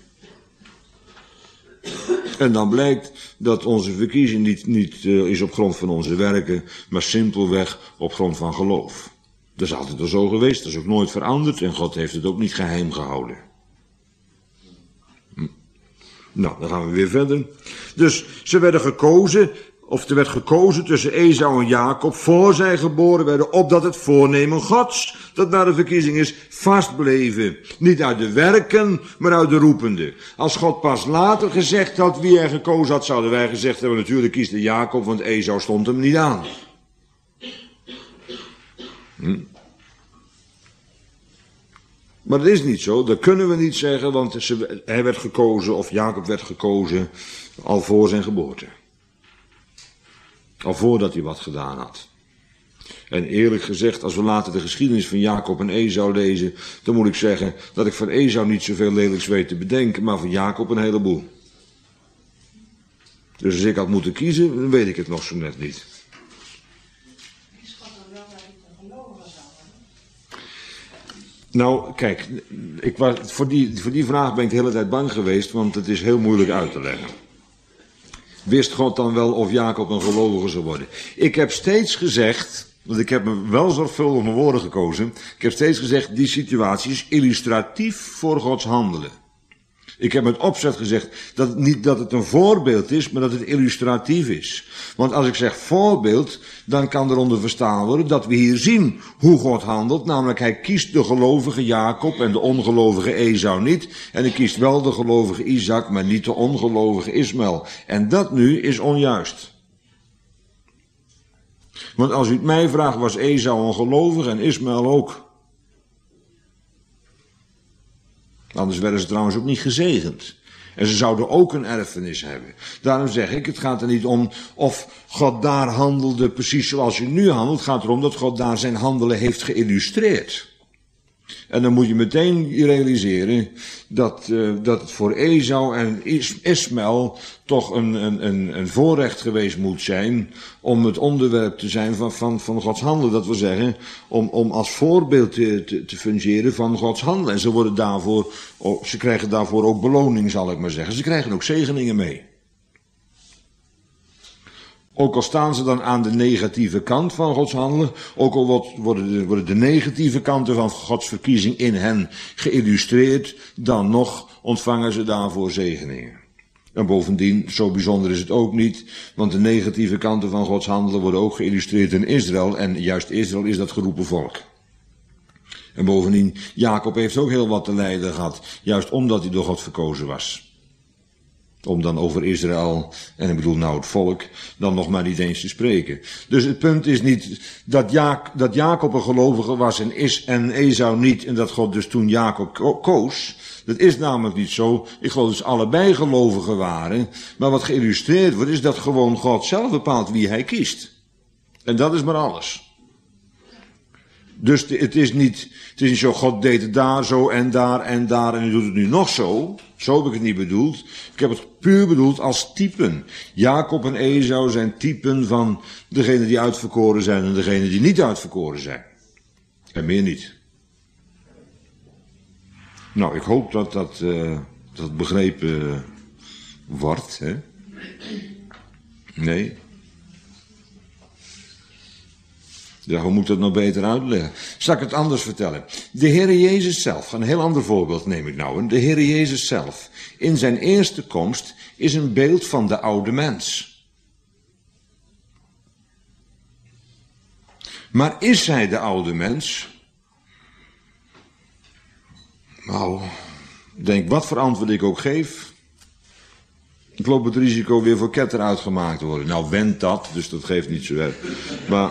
[SPEAKER 1] En dan blijkt dat onze verkiezing niet, niet uh, is op grond van onze werken, maar simpelweg op grond van geloof. Dat is altijd al zo geweest, dat is ook nooit veranderd en God heeft het ook niet geheim gehouden. Hm. Nou, dan gaan we weer verder. Dus ze werden gekozen of er werd gekozen tussen Esau en Jacob voor zij geboren werden, opdat het voornemen Gods, dat na de verkiezing is, vastbleven. Niet uit de werken, maar uit de roepende. Als God pas later gezegd had wie hij gekozen had, zouden wij gezegd hebben, natuurlijk kiest de Jacob, want Esau stond hem niet aan. Hm. Maar dat is niet zo, dat kunnen we niet zeggen, want ze, hij werd gekozen, of Jacob werd gekozen, al voor zijn geboorte. Al voordat hij wat gedaan had. En eerlijk gezegd, als we later de geschiedenis van Jacob en Esau lezen, dan moet ik zeggen dat ik van Esau niet zoveel lelijks weet te bedenken, maar van Jacob een heleboel. Dus als ik had moeten kiezen, dan weet ik het nog zo net niet. Nou, kijk, ik was, voor, die, voor die vraag ben ik de hele tijd bang geweest, want het is heel moeilijk uit te leggen. Wist God dan wel of Jacob een gelovige zou worden? Ik heb steeds gezegd, want ik heb me wel zorgvuldig mijn woorden gekozen, ik heb steeds gezegd, die situatie is illustratief voor Gods handelen. Ik heb met opzet gezegd, dat het niet dat het een voorbeeld is, maar dat het illustratief is. Want als ik zeg voorbeeld, dan kan eronder verstaan worden dat we hier zien hoe God handelt. Namelijk, hij kiest de gelovige Jacob en de ongelovige Esau niet. En hij kiest wel de gelovige Isaac, maar niet de ongelovige Ismaël. En dat nu is onjuist. Want als u het mij vraagt, was Esau ongelovig en Ismaël ook. Anders werden ze trouwens ook niet gezegend. En ze zouden ook een erfenis hebben. Daarom zeg ik, het gaat er niet om of God daar handelde precies zoals hij nu handelt. Het gaat erom dat God daar zijn handelen heeft geïllustreerd. En dan moet je meteen realiseren dat, uh, dat het voor Esau en Is- Ismaël toch een, een, een, een voorrecht geweest moet zijn om het onderwerp te zijn van, van, van Gods handelen. Dat wil zeggen, om, om als voorbeeld te, te, te fungeren van Gods handelen. En ze, worden daarvoor, oh, ze krijgen daarvoor ook beloning, zal ik maar zeggen. Ze krijgen ook zegeningen mee. Ook al staan ze dan aan de negatieve kant van Gods handelen, ook al worden de, worden de negatieve kanten van Gods verkiezing in hen geïllustreerd, dan nog ontvangen ze daarvoor zegeningen. En bovendien, zo bijzonder is het ook niet, want de negatieve kanten van Gods handelen worden ook geïllustreerd in Israël, en juist Israël is dat geroepen volk. En bovendien, Jacob heeft ook heel wat te lijden gehad, juist omdat hij door God verkozen was. Om dan over Israël, en ik bedoel nou het volk, dan nog maar niet eens te spreken. Dus het punt is niet dat, ja, dat Jacob een gelovige was en, is, en Esau niet, en dat God dus toen Jacob ko- koos. Dat is namelijk niet zo. Ik geloof dat ze allebei gelovigen waren. Maar wat geïllustreerd wordt is dat gewoon God zelf bepaalt wie hij kiest. En dat is maar alles. Dus het is niet, het is niet zo, God deed het daar zo en daar en daar en hij doet het nu nog zo. Zo heb ik het niet bedoeld. Ik heb het puur bedoeld als typen. Jacob en Esau zijn typen van degene die uitverkoren zijn en degene die niet uitverkoren zijn. En meer niet. Nou, ik hoop dat dat, uh, dat begrepen wordt, hè? Nee? Ja, hoe moet ik dat nou beter uitleggen? Zal ik het anders vertellen? De Heere Jezus zelf, een heel ander voorbeeld neem ik nou. De Heere Jezus zelf, in zijn eerste komst, is een beeld van de oude mens. Maar is hij de oude mens? Nou, denk wat voor antwoord ik ook geef. Ik loop het risico weer voor ketter uitgemaakt te worden. Nou, went dat, dus dat geeft niet zo erg. Maar...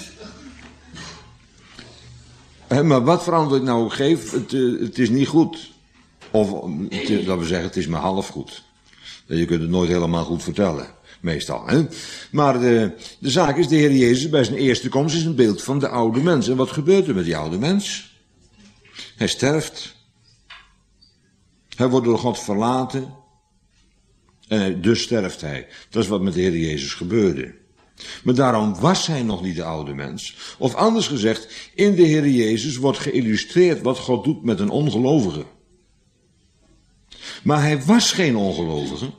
[SPEAKER 1] Maar wat voor antwoord ik nou ook geef, het, het is niet goed. Of, het, dat we zeggen, het is maar half goed. Je kunt het nooit helemaal goed vertellen, meestal. Hè? Maar de, de zaak is, de Heer Jezus bij zijn eerste komst is een beeld van de oude mens. En wat gebeurt er met die oude mens? Hij sterft. Hij wordt door God verlaten. En dus sterft hij. Dat is wat met de Heer Jezus gebeurde. Maar daarom was hij nog niet de oude mens. Of anders gezegd, in de Heer Jezus wordt geïllustreerd wat God doet met een ongelovige. Maar hij was geen ongelovige.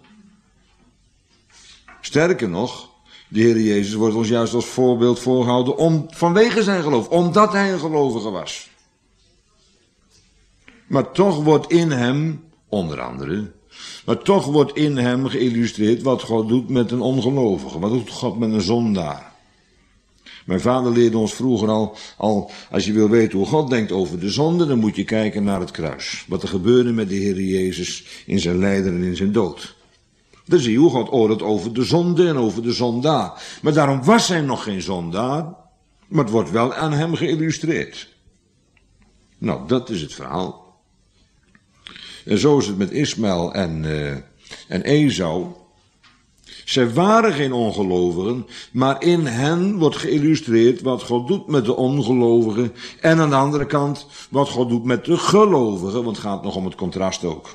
[SPEAKER 1] Sterker nog, de Heer Jezus wordt ons juist als voorbeeld voorgehouden om, vanwege zijn geloof, omdat hij een gelovige was. Maar toch wordt in hem, onder andere, Maar toch wordt in hem geïllustreerd wat God doet met een ongelovige. Wat doet God met een zondaar? Mijn vader leerde ons vroeger al, al, als je wil weten hoe God denkt over de zonde, dan moet je kijken naar het kruis. Wat er gebeurde met de Heer Jezus in zijn lijden en in zijn dood. Dan zie je hoe God oordeelt over de zonde en over de zondaar. Maar daarom was hij nog geen zondaar, maar het wordt wel aan hem geïllustreerd. Nou, dat is het verhaal. En zo is het met Ismaël en, uh, en Esau. Zij waren geen ongelovigen, maar in hen wordt geïllustreerd wat God doet met de ongelovigen. En aan de andere kant wat God doet met de gelovigen, want het gaat nog om het contrast ook.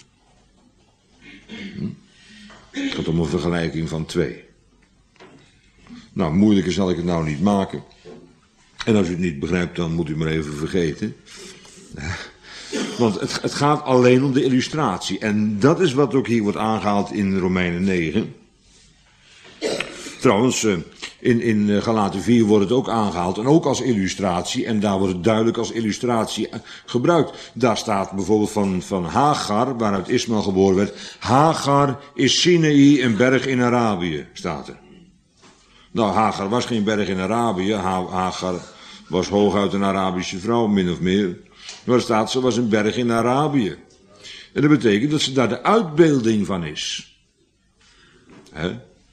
[SPEAKER 1] Hm? Het gaat om een vergelijking van twee. Nou, moeilijker zal ik het nou niet maken. En als u het niet begrijpt, dan moet u maar even vergeten. Want het, het gaat alleen om de illustratie. En dat is wat ook hier wordt aangehaald in Romeinen negen. Trouwens, in, in Galaten vier wordt het ook aangehaald. En ook als illustratie. En daar wordt het duidelijk als illustratie gebruikt. Daar staat bijvoorbeeld van, van Hagar, waaruit Ismaël geboren werd. Hagar is Sinaï, een berg in Arabië, staat er. Nou, Hagar was geen berg in Arabië. Hagar was hooguit een Arabische vrouw, min of meer. Maar er staat, ze was een berg in Arabië. En dat betekent dat ze daar de uitbeelding van is. Hè?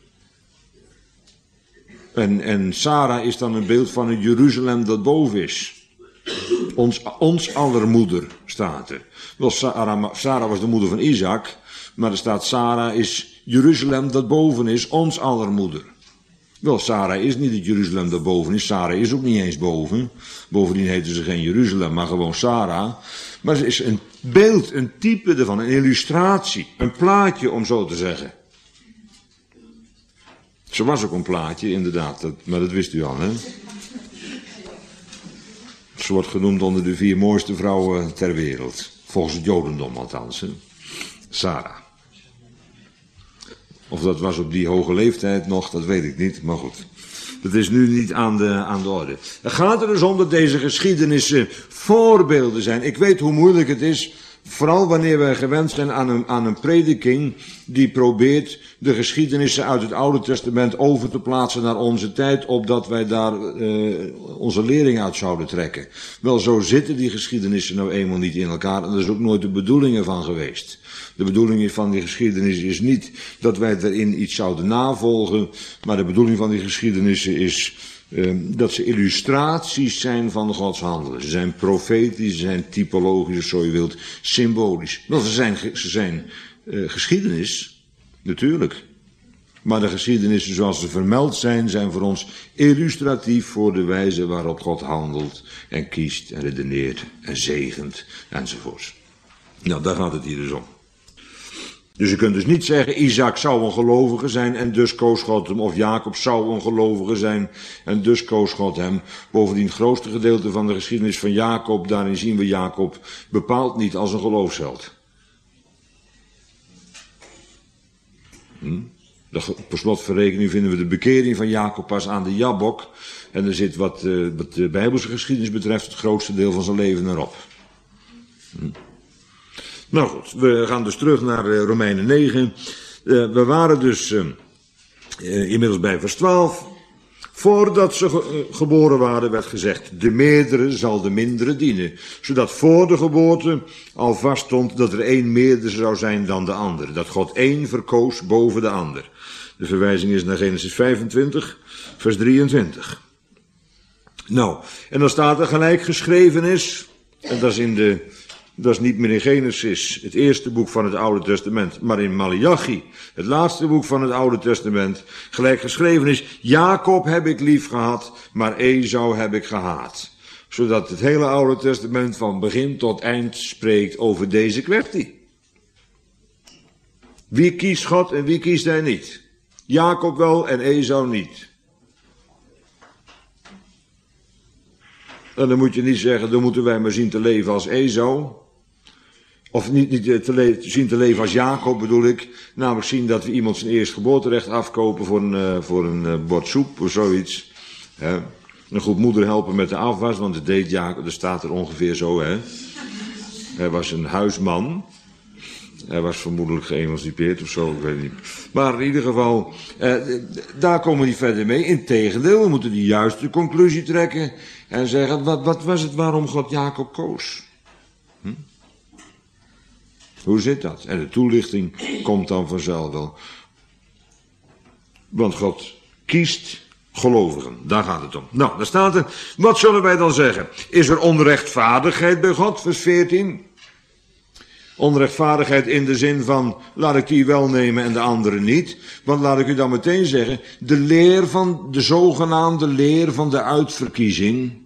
[SPEAKER 1] En, en Sarah is dan een beeld van een Jeruzalem dat boven is. Ons, ons aller moeder staat er. Wel, Sarah, Sarah was de moeder van Isaac. Maar er staat, Sarah is Jeruzalem dat boven is, ons aller moeder. Wel, Sarah is niet het Jeruzalem dat boven is. Sarah is ook niet eens boven. Bovendien heette ze geen Jeruzalem, maar gewoon Sarah. Maar ze is een beeld, een type ervan, een illustratie. Een plaatje, om zo te zeggen. Ze was ook een plaatje, inderdaad. Dat, maar dat wist u al, hè? Ze wordt genoemd onder de vier mooiste vrouwen ter wereld. Volgens het Jodendom althans, hè? Sarah. Of dat was op die hoge leeftijd nog, dat weet ik niet, maar goed. Dat is nu niet aan de, aan de orde. Het gaat er dus om dat deze geschiedenissen voorbeelden zijn. Ik weet hoe moeilijk het is, vooral wanneer we gewend zijn aan een, aan een prediking die probeert de geschiedenissen uit het Oude Testament over te plaatsen naar onze tijd, opdat wij daar uh, onze lering uit zouden trekken. Wel, zo zitten die geschiedenissen nou eenmaal niet in elkaar en dat is ook nooit de bedoeling ervan geweest. De bedoeling van die geschiedenis is niet dat wij erin iets zouden navolgen, maar de bedoeling van die geschiedenissen is uh, dat ze illustraties zijn van Gods handelen. Ze zijn profetisch, ze zijn typologisch, zo je wilt, symbolisch. Wel, ze zijn, ze zijn uh, geschiedenis, natuurlijk. Maar de geschiedenissen zoals ze vermeld zijn, zijn voor ons illustratief voor de wijze waarop God handelt en kiest en redeneert en zegent enzovoorts. Nou, daar gaat het hier dus om. Dus je kunt dus niet zeggen, Isaac zou een gelovige zijn en dus koos God hem. Of Jacob zou een gelovige zijn en dus koos God hem. Bovendien het grootste gedeelte van de geschiedenis van Jacob, daarin zien we Jacob bepaald niet als een geloofsheld. Hm? Per slotverrekening vinden we de bekering van Jacob pas aan de Jabok. En er zit wat, uh, wat de Bijbelse geschiedenis betreft het grootste deel van zijn leven erop. Hm? Nou goed, we gaan dus terug naar uh, Romeinen negen. Uh, we waren dus uh, uh, inmiddels bij vers twaalf. Voordat ze ge- uh, geboren waren werd gezegd, de meerdere zal de mindere dienen. Zodat voor de geboorte al vaststond dat er één meerder zou zijn dan de ander. Dat God één verkoos boven de ander. De verwijzing is naar Genesis vijfentwintig, vers drieëntwintig. Nou, en dan staat er gelijk geschreven is, en dat is in de... Dat is niet meer in Genesis, het eerste boek van het Oude Testament, maar in Maleachi, het laatste boek van het Oude Testament, gelijk geschreven is, Jacob heb ik lief gehad, maar Esau heb ik gehaat. Zodat het hele Oude Testament van begin tot eind spreekt over deze kwestie. Wie kiest God en wie kiest hij niet? Jacob wel en Esau niet. En dan moet je niet zeggen, dan moeten wij maar zien te leven als Esau. Of niet, niet te le- zien te leven als Jacob bedoel ik. Namelijk zien dat we iemand zijn eerstgeboorterecht afkopen voor een, uh, voor een uh, bord soep of zoiets. Hè. Een goed moeder helpen met de afwas, want het deed Jacob, dat staat er ongeveer zo. Hè. Hij was een huisman. Hij was vermoedelijk geëmancipeerd of zo, ik weet niet. Maar in ieder geval, eh, daar komen we niet verder mee. Integendeel, we moeten de juiste conclusie trekken en zeggen, wat, wat was het waarom God Jacob koos? Hm? Hoe zit dat? En de toelichting komt dan vanzelf wel. Want God kiest gelovigen, daar gaat het om. Nou, daar staat er, wat zullen wij dan zeggen? Is er onrechtvaardigheid bij God, vers veertien? Onrechtvaardigheid in de zin van, laat ik die wel nemen en de andere niet. Want laat ik u dan meteen zeggen, de leer van, de zogenaamde leer van de uitverkiezing.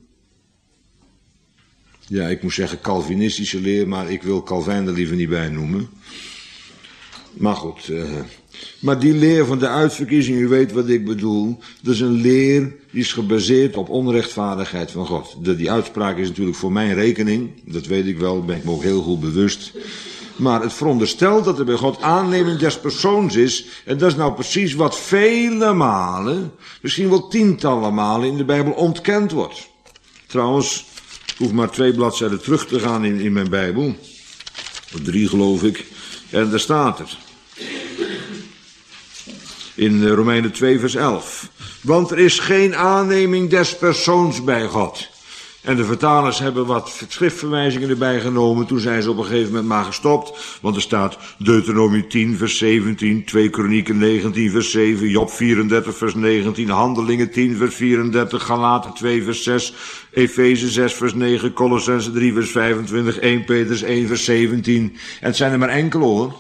[SPEAKER 1] Ja, ik moet zeggen Calvinistische leer, maar ik wil Calvijn er liever niet bij noemen. Maar goed, uh, maar die leer van de uitverkiezing, u weet wat ik bedoel. Dat is een leer die is gebaseerd op onrechtvaardigheid van God. De, die uitspraak is natuurlijk voor mijn rekening, dat weet ik wel, ben ik me ook heel goed bewust. Maar het veronderstelt dat er bij God aanneming des persoons is. En dat is nou precies wat vele malen, misschien wel tientallen malen in de Bijbel ontkend wordt. Trouwens, ik hoef maar twee bladzijden terug te gaan in, in mijn Bijbel. Of drie geloof ik. En daar staat het. In Romeinen twee vers elf. Want er is geen aanneming des persoons bij God. En de vertalers hebben wat schriftverwijzingen erbij genomen. Toen zijn ze op een gegeven moment maar gestopt. Want er staat Deuteronomie tien vers zeventien, twee Kronieken negentien vers zeven, Job vierendertig vers negentien, Handelingen tien vers vierendertig, Galaten twee vers zes, Efeze zes vers negen, Kolossenzen drie vers vijfentwintig, eerste Petrus één vers zeventien. En het zijn er maar enkele hoor.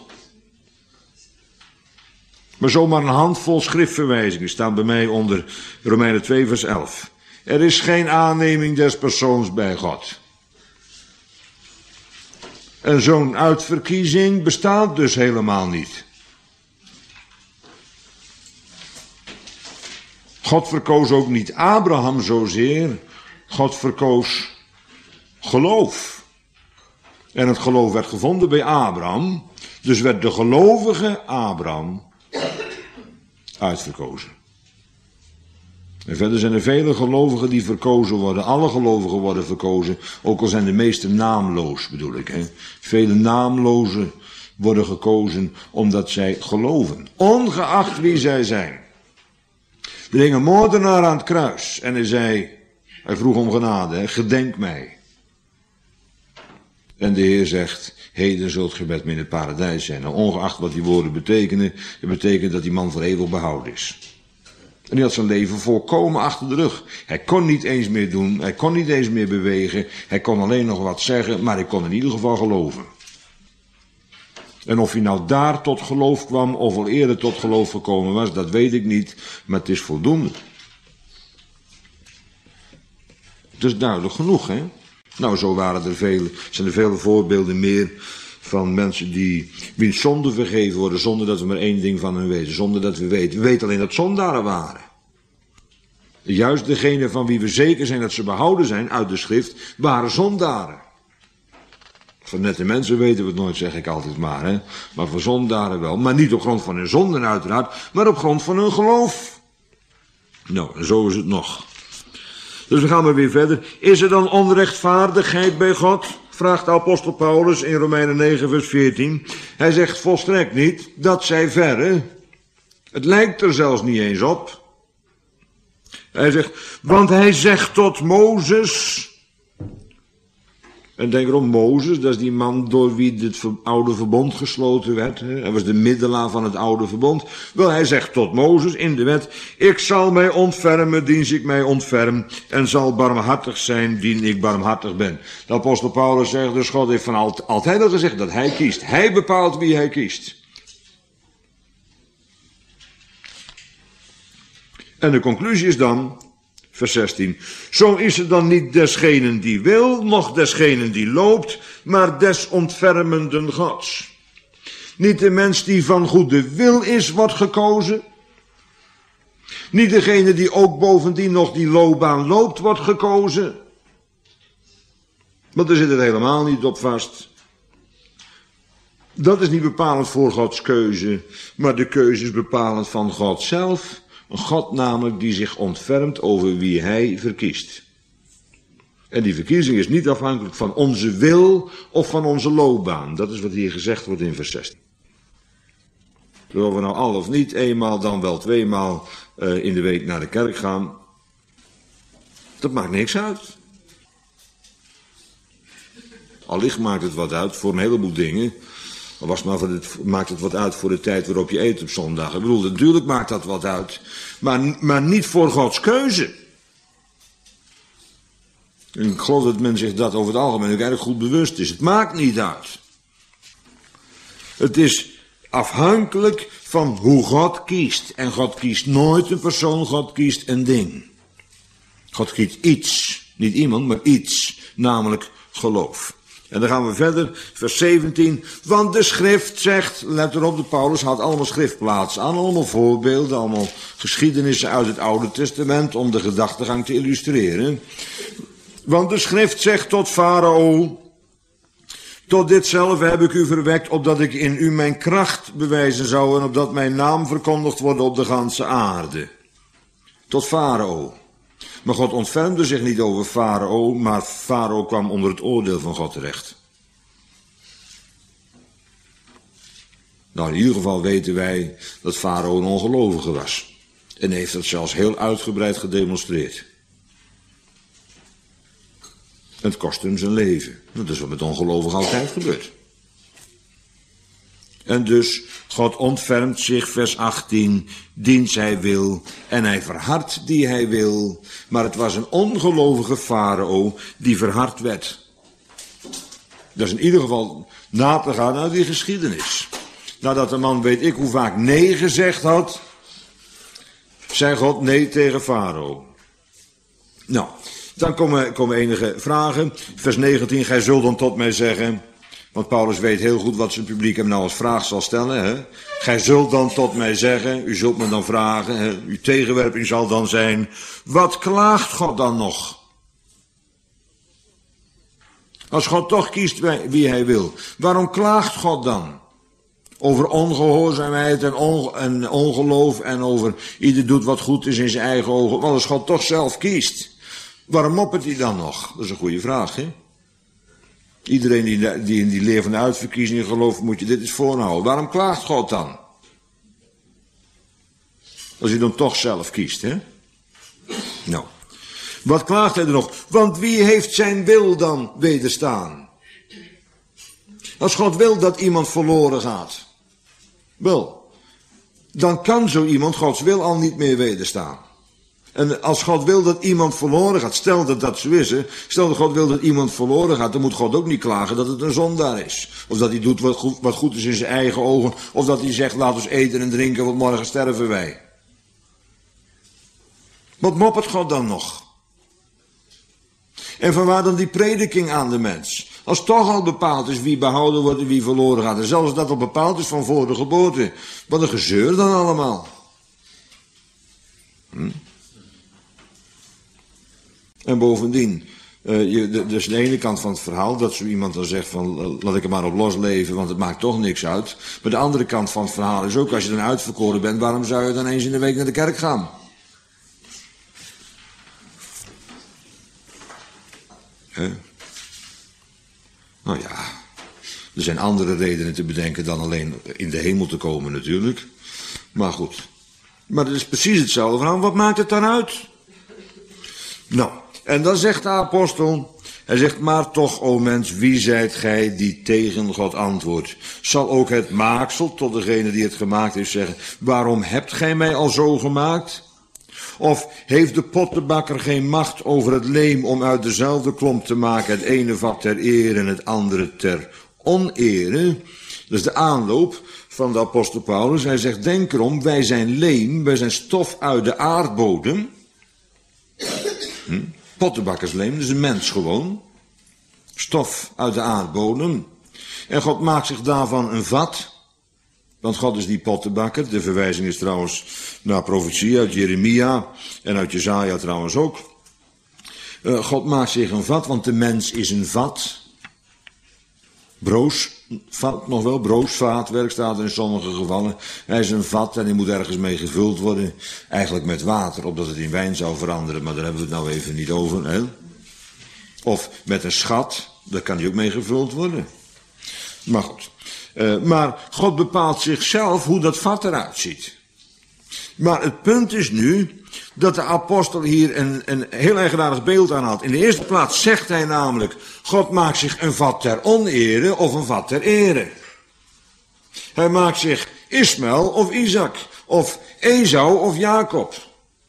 [SPEAKER 1] Maar zomaar een handvol schriftverwijzingen staan bij mij onder Romeinen twee vers elf. Er is geen aanneming des persoons bij God. En zo'n uitverkiezing bestaat dus helemaal niet. God verkoos ook niet Abraham zozeer. God verkoos geloof. En het geloof werd gevonden bij Abraham. Dus werd de gelovige Abraham uitverkozen. En verder zijn er vele gelovigen die verkozen worden. Alle gelovigen worden verkozen. Ook al zijn de meeste naamloos, bedoel ik. Hè. Vele naamlozen worden gekozen omdat zij geloven. Ongeacht wie zij zijn. Er hing een moordenaar aan het kruis. En hij zei, hij vroeg om genade, hè, gedenk mij. En de Heer zegt, heden zult ge met me in het paradijs zijn. Nou, ongeacht wat die woorden betekenen, het betekent dat die man voor eeuwig behouden is. En die had zijn leven volkomen achter de rug. Hij kon niet eens meer doen, hij kon niet eens meer bewegen, hij kon alleen nog wat zeggen, maar hij kon in ieder geval geloven. En of hij nou daar tot geloof kwam, of al eerder tot geloof gekomen was, dat weet ik niet, maar het is voldoende. Het is duidelijk genoeg, hè? Nou, zo waren er vele, zijn er vele voorbeelden meer van mensen die wiens zonden vergeven worden zonder dat we maar één ding van hen weten. Zonder dat we weten. We weten alleen dat zondaren waren. Juist degene van wie we zeker zijn dat ze behouden zijn uit de schrift, waren zondaren. Van nette mensen weten we het nooit, zeg ik altijd maar. Hè? Maar van zondaren wel. Maar niet op grond van hun zonden uiteraard, maar op grond van hun geloof. Nou, en zo is het nog. Dus we gaan maar weer verder. Is er dan onrechtvaardigheid bij God? Vraagt de apostel Paulus in Romeinen negen vers veertien. Hij zegt volstrekt niet, dat zij verre. Het lijkt er zelfs niet eens op. Hij zegt, want hij zegt tot Mozes. En denk erom, Mozes, dat is die man door wie het oude verbond gesloten werd. Hij was de middelaar van het oude verbond. Wel, hij zegt tot Mozes in de wet, ik zal mij ontfermen, dien ik mij ontferm, en zal barmhartig zijn, dien ik barmhartig ben. De apostel Paulus zegt, dus God heeft van alt, altijd al gezegd dat hij kiest. Hij bepaalt wie hij kiest. En de conclusie is dan, vers zestien. Zo is het dan niet desgenen die wil, noch desgenen die loopt, maar des ontfermenden Gods. Niet de mens die van goede wil is, wordt gekozen. Niet degene die ook bovendien nog die loopbaan loopt, wordt gekozen. Want daar zit het helemaal niet op vast. Dat is niet bepalend voor Gods keuze, maar de keuze is bepalend van God zelf. Een God namelijk die zich ontfermt over wie hij verkiest. En die verkiezing is niet afhankelijk van onze wil of van onze loopbaan. Dat is wat hier gezegd wordt in vers zestien. Zullen we nou al of niet, eenmaal dan wel tweemaal uh, in de week naar de kerk gaan? Dat maakt niks uit. Allicht maakt het wat uit voor een heleboel dingen. Al was maar voor het, maakt het wat uit voor de tijd waarop je eet op zondag. Ik bedoel, natuurlijk maakt dat wat uit. Maar, maar niet voor Gods keuze. En ik geloof dat men zich dat over het algemeen ook erg goed bewust is. Het maakt niet uit. Het is afhankelijk van hoe God kiest. En God kiest nooit een persoon, God kiest een ding. God kiest iets. Niet iemand, maar iets. Namelijk geloof. En dan gaan we verder, vers zeventien. Want de schrift zegt, let erop, de Paulus had allemaal schriftplaatsen aan, allemaal voorbeelden, allemaal geschiedenissen uit het Oude Testament om de gedachtegang te illustreren. Want de schrift zegt tot Farao, tot ditzelfde heb ik u verwekt, opdat ik in u mijn kracht bewijzen zou en opdat mijn naam verkondigd wordt op de ganse aarde. Tot Farao. Maar God ontfermde zich niet over Farao, maar Farao kwam onder het oordeel van God terecht. Nou, in ieder geval weten wij dat Farao een ongelovige was. En heeft dat zelfs heel uitgebreid gedemonstreerd. Het kost hem zijn leven. Dat is wat met ongelovigen altijd gebeurt. En dus, God ontfermt zich, vers achttien, dient hij wil en hij verhardt die hij wil. Maar het was een ongelovige farao die verhard werd. Dat is in ieder geval na te gaan naar die geschiedenis. Nadat de man weet ik hoe vaak nee gezegd had, zei God nee tegen farao. Nou, dan komen, komen enige vragen. Vers negentien, gij zult dan tot mij zeggen... Want Paulus weet heel goed wat zijn publiek hem nou als vraag zal stellen. Hè? Gij zult dan tot mij zeggen, u zult me dan vragen, hè? Uw tegenwerping zal dan zijn, wat klaagt God dan nog? Als God toch kiest wie hij wil, waarom klaagt God dan? Over ongehoorzaamheid en, onge en ongeloof en over ieder doet wat goed is in zijn eigen ogen. Want als God toch zelf kiest, waarom moppert hij dan nog? Dat is een goede vraag, hè? Iedereen die, die in die leer van de uitverkiezingen gelooft, moet je dit eens voorhouden. Waarom klaagt God dan? Als hij dan toch zelf kiest, hè? Nou, wat klaagt hij er nog? Want wie heeft zijn wil dan wederstaan? Als God wil dat iemand verloren gaat, wel, dan kan zo iemand Gods wil al niet meer wederstaan. En als God wil dat iemand verloren gaat, stel dat dat zo is, hè, stel dat God wil dat iemand verloren gaat, dan moet God ook niet klagen dat het een zondaar is. Of dat hij doet wat goed, wat goed is in zijn eigen ogen, of dat hij zegt laat ons eten en drinken, want morgen sterven wij. Wat moppert God dan nog? En vanwaar dan die prediking aan de mens? Als toch al bepaald is wie behouden wordt en wie verloren gaat, en zelfs als dat al bepaald is van voor de geboorte, wat een gezeur dan allemaal. Hm? En bovendien, uh, je, de, dus de ene kant van het verhaal, dat zo iemand dan zegt van uh, laat ik er maar op losleven, want het maakt toch niks uit. Maar de andere kant van het verhaal is ook, als je dan uitverkoren bent, waarom zou je dan eens in de week naar de kerk gaan? Huh? Nou ja, er zijn andere redenen te bedenken dan alleen in de hemel te komen natuurlijk. Maar goed, maar het is precies hetzelfde verhaal, wat maakt het dan uit? Nou, en dan zegt de apostel, hij zegt, maar toch, o mens, wie zijt gij die tegen God antwoordt? Zal ook het maaksel tot degene die het gemaakt heeft zeggen, waarom hebt gij mij al zo gemaakt? Of heeft de pottenbakker geen macht over het leem om uit dezelfde klomp te maken het ene vat ter ere en het andere ter onere? Dat is de aanloop van de apostel Paulus. Hij zegt, denk erom, wij zijn leem, wij zijn stof uit de aardbodem. Hm? Pottenbakkersleem, dat is een mens gewoon. Stof uit de aardbodem. En God maakt zich daarvan een vat. Want God is die pottenbakker. De verwijzing is trouwens naar profetie uit Jeremia. En uit Jesaja trouwens ook. Uh, God maakt zich een vat, want de mens is een vat. Broosvat nog wel, broosvaatwerk staat er in sommige gevallen. Hij is een vat en die moet ergens mee gevuld worden. Eigenlijk met water, opdat het in wijn zou veranderen. Maar daar hebben we het nou even niet over. Hè? Of met een schat, daar kan die ook mee gevuld worden. Maar goed. Uh, maar God bepaalt zichzelf hoe dat vat eruit ziet. Maar het punt is nu dat de apostel hier een, een heel eigenaardig beeld aanhaalt. In de eerste plaats zegt hij namelijk, God maakt zich een vat ter onere of een vat ter ere. Hij maakt zich Ismaël of Isaac, of Esau of Jacob.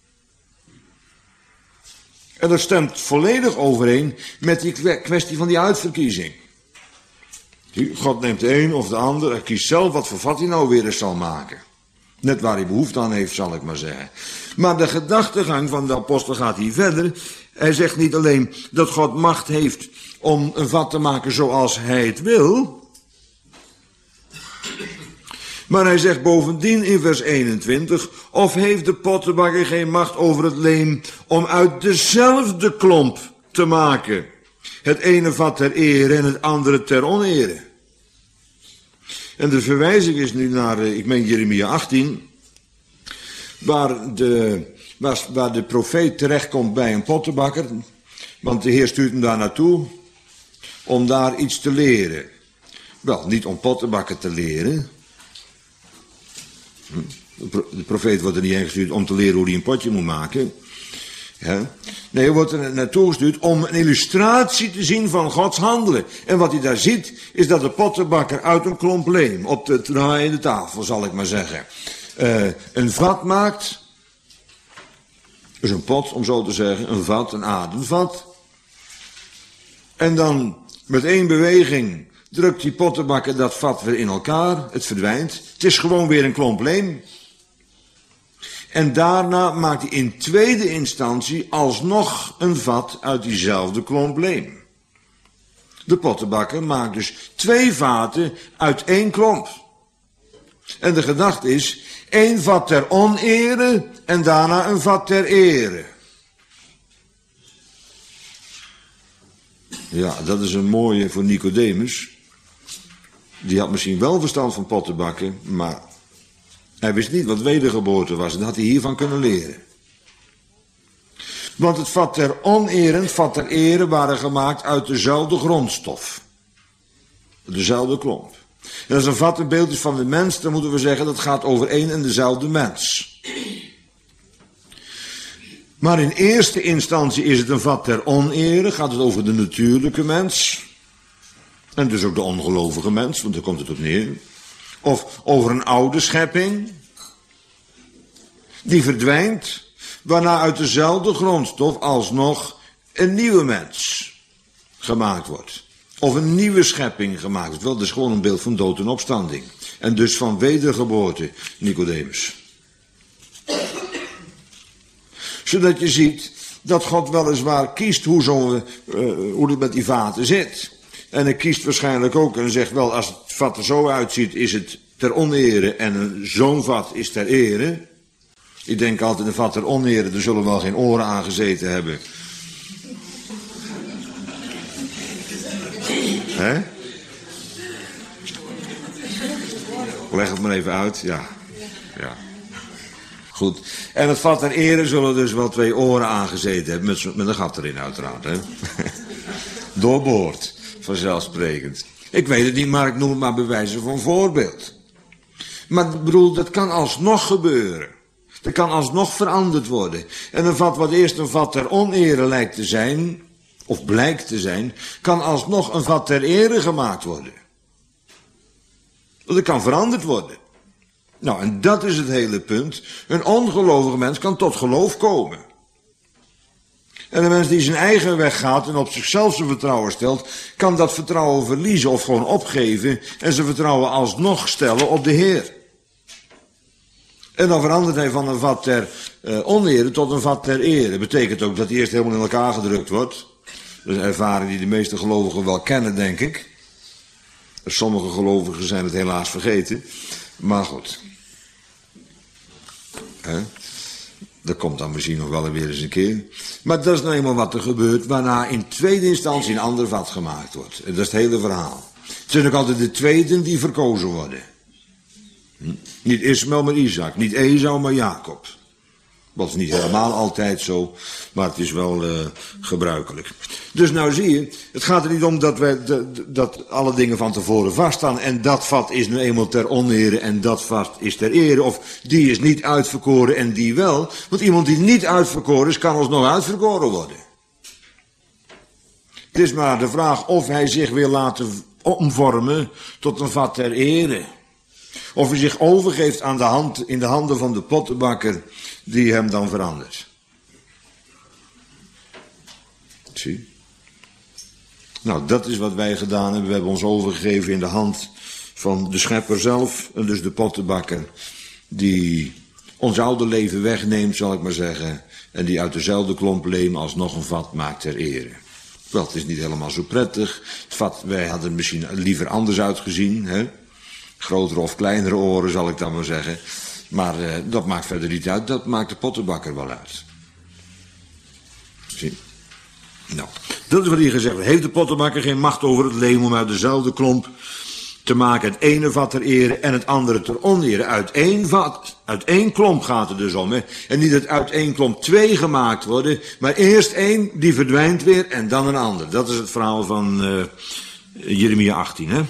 [SPEAKER 1] En dat stemt volledig overeen met die kwestie van die uitverkiezing. God neemt de een of de ander, hij kiest zelf wat voor vat hij nou weer eens zal maken. Net waar hij behoefte aan heeft, zal ik maar zeggen. Maar de gedachtegang van de apostel gaat hier verder. Hij zegt niet alleen dat God macht heeft om een vat te maken zoals hij het wil. Maar hij zegt bovendien in vers eenentwintig, of heeft de pottenbakker geen macht over het leem om uit dezelfde klomp te maken. Het ene vat ter ere en het andere ter onere. En de verwijzing is nu naar, ik meen Jeremia achttien, waar de, waar, waar de profeet terechtkomt bij een pottenbakker, want de Heer stuurt hem daar naartoe om daar iets te leren. Wel, niet om pottenbakken te leren. De profeet wordt er niet heen gestuurd om te leren hoe hij een potje moet maken. Ja. Nee, hij wordt er naartoe gestuurd om een illustratie te zien van Gods handelen. En wat hij daar ziet, is dat de pottenbakker uit een klomp leem, op de draaiende tafel zal ik maar zeggen, uh, een vat maakt. Dus een pot, om zo te zeggen, een vat, een ademvat. En dan met één beweging drukt die pottenbakker dat vat weer in elkaar. Het verdwijnt. Het is gewoon weer een klomp leem. En daarna maakt hij in tweede instantie alsnog een vat uit diezelfde klomp leem. De pottenbakker maakt dus twee vaten uit één klomp. En de gedachte is, één vat ter onere en daarna een vat ter ere. Ja, dat is een mooie voor Nicodemus. Die had misschien wel verstand van pottenbakken, maar hij wist niet wat wedergeboorte was. En dat had hij hiervan kunnen leren. Want het vat ter onere en het vat ter ere waren gemaakt uit dezelfde grondstof. Dezelfde klomp. En als een vat een beeld is van de mens, dan moeten we zeggen dat gaat over één en dezelfde mens. Maar in eerste instantie is het een vat ter onere, gaat het over de natuurlijke mens. En dus ook de ongelovige mens, want daar komt het op neer. Of over een oude schepping, die verdwijnt, waarna uit dezelfde grondstof alsnog een nieuwe mens gemaakt wordt. Of een nieuwe schepping gemaakt wordt. Wel, dat is gewoon een beeld van dood en opstanding. En dus van wedergeboorte, Nicodemus. Zodat je ziet dat God weliswaar kiest hoe, zo, uh, hoe het met die vaten zit. En hij kiest waarschijnlijk ook en zegt wel, als het vat er zo uitziet, is het ter onere en zo'n vat is ter ere. Ik denk altijd, een vat ter onere, er zullen wel geen oren aan gezeten hebben. Hè? Leg het maar even uit, ja. Ja. Goed. En het vat ter ere zullen dus wel twee oren aangezeten hebben, met, met een gat erin uiteraard, hè. Doorboord, vanzelfsprekend. Ik weet het niet, maar ik noem het maar bewijzen van voorbeeld. Maar ik bedoel, dat kan alsnog gebeuren. Dat kan alsnog veranderd worden. En een vat wat eerst een vat ter onere lijkt te zijn, of blijkt te zijn, kan alsnog een vat ter ere gemaakt worden. Want het kan veranderd worden. Nou, en dat is het hele punt. Een ongelovige mens kan tot geloof komen. En een mens die zijn eigen weg gaat en op zichzelf zijn vertrouwen stelt, kan dat vertrouwen verliezen of gewoon opgeven en zijn vertrouwen alsnog stellen op de Heer. En dan verandert hij van een vat ter uh, onere tot een vat ter ere. Betekent ook dat hij eerst helemaal in elkaar gedrukt wordt. Dat is een ervaring die de meeste gelovigen wel kennen, denk ik. Sommige gelovigen zijn het helaas vergeten. Maar goed. He? Dat komt dan misschien nog wel weer eens een keer. Maar dat is nou eenmaal wat er gebeurt, waarna in tweede instantie een ander vat gemaakt wordt. En dat is het hele verhaal. Het zijn ook altijd de tweeden die verkozen worden. Hm? Niet Ismaël, maar Isaac. Niet Esau, maar Jacob. Dat is niet helemaal altijd zo, maar het is wel uh, gebruikelijk. Dus nou zie je, het gaat er niet om dat, wij, de, dat alle dingen van tevoren vaststaan. En dat vat is nu eenmaal ter onere en dat vat is ter ere. Of die is niet uitverkoren en die wel. Want iemand die niet uitverkoren is, kan alsnog uitverkoren worden. Het is maar de vraag of hij zich wil laten omvormen tot een vat ter ere. Of hij zich overgeeft aan de hand, in de handen van de pottenbakker die hem dan verandert. Zie. Nou, dat is wat wij gedaan hebben. We hebben ons overgegeven in de hand van de schepper zelf. En dus de pottenbakker die ons oude leven wegneemt, zal ik maar zeggen. En die uit dezelfde klomp leem alsnog een vat maakt ter ere. Wel, het is niet helemaal zo prettig. Het vat, wij hadden het misschien liever anders uitgezien, hè. Grotere of kleinere oren, zal ik dan maar zeggen. Maar uh, dat maakt verder niet uit. Dat maakt de pottenbakker wel uit. Zie. Nou, dat is wat hier gezegd wordt. Heeft de pottenbakker geen macht over het leem om uit dezelfde klomp te maken het ene vat ter ere en het andere ter onere? Uit één vat, uit één klomp gaat het dus om. Hè? En niet dat uit één klomp twee gemaakt worden, maar eerst één, die verdwijnt weer en dan een ander. Dat is het verhaal van uh, Jeremia achttien, hè?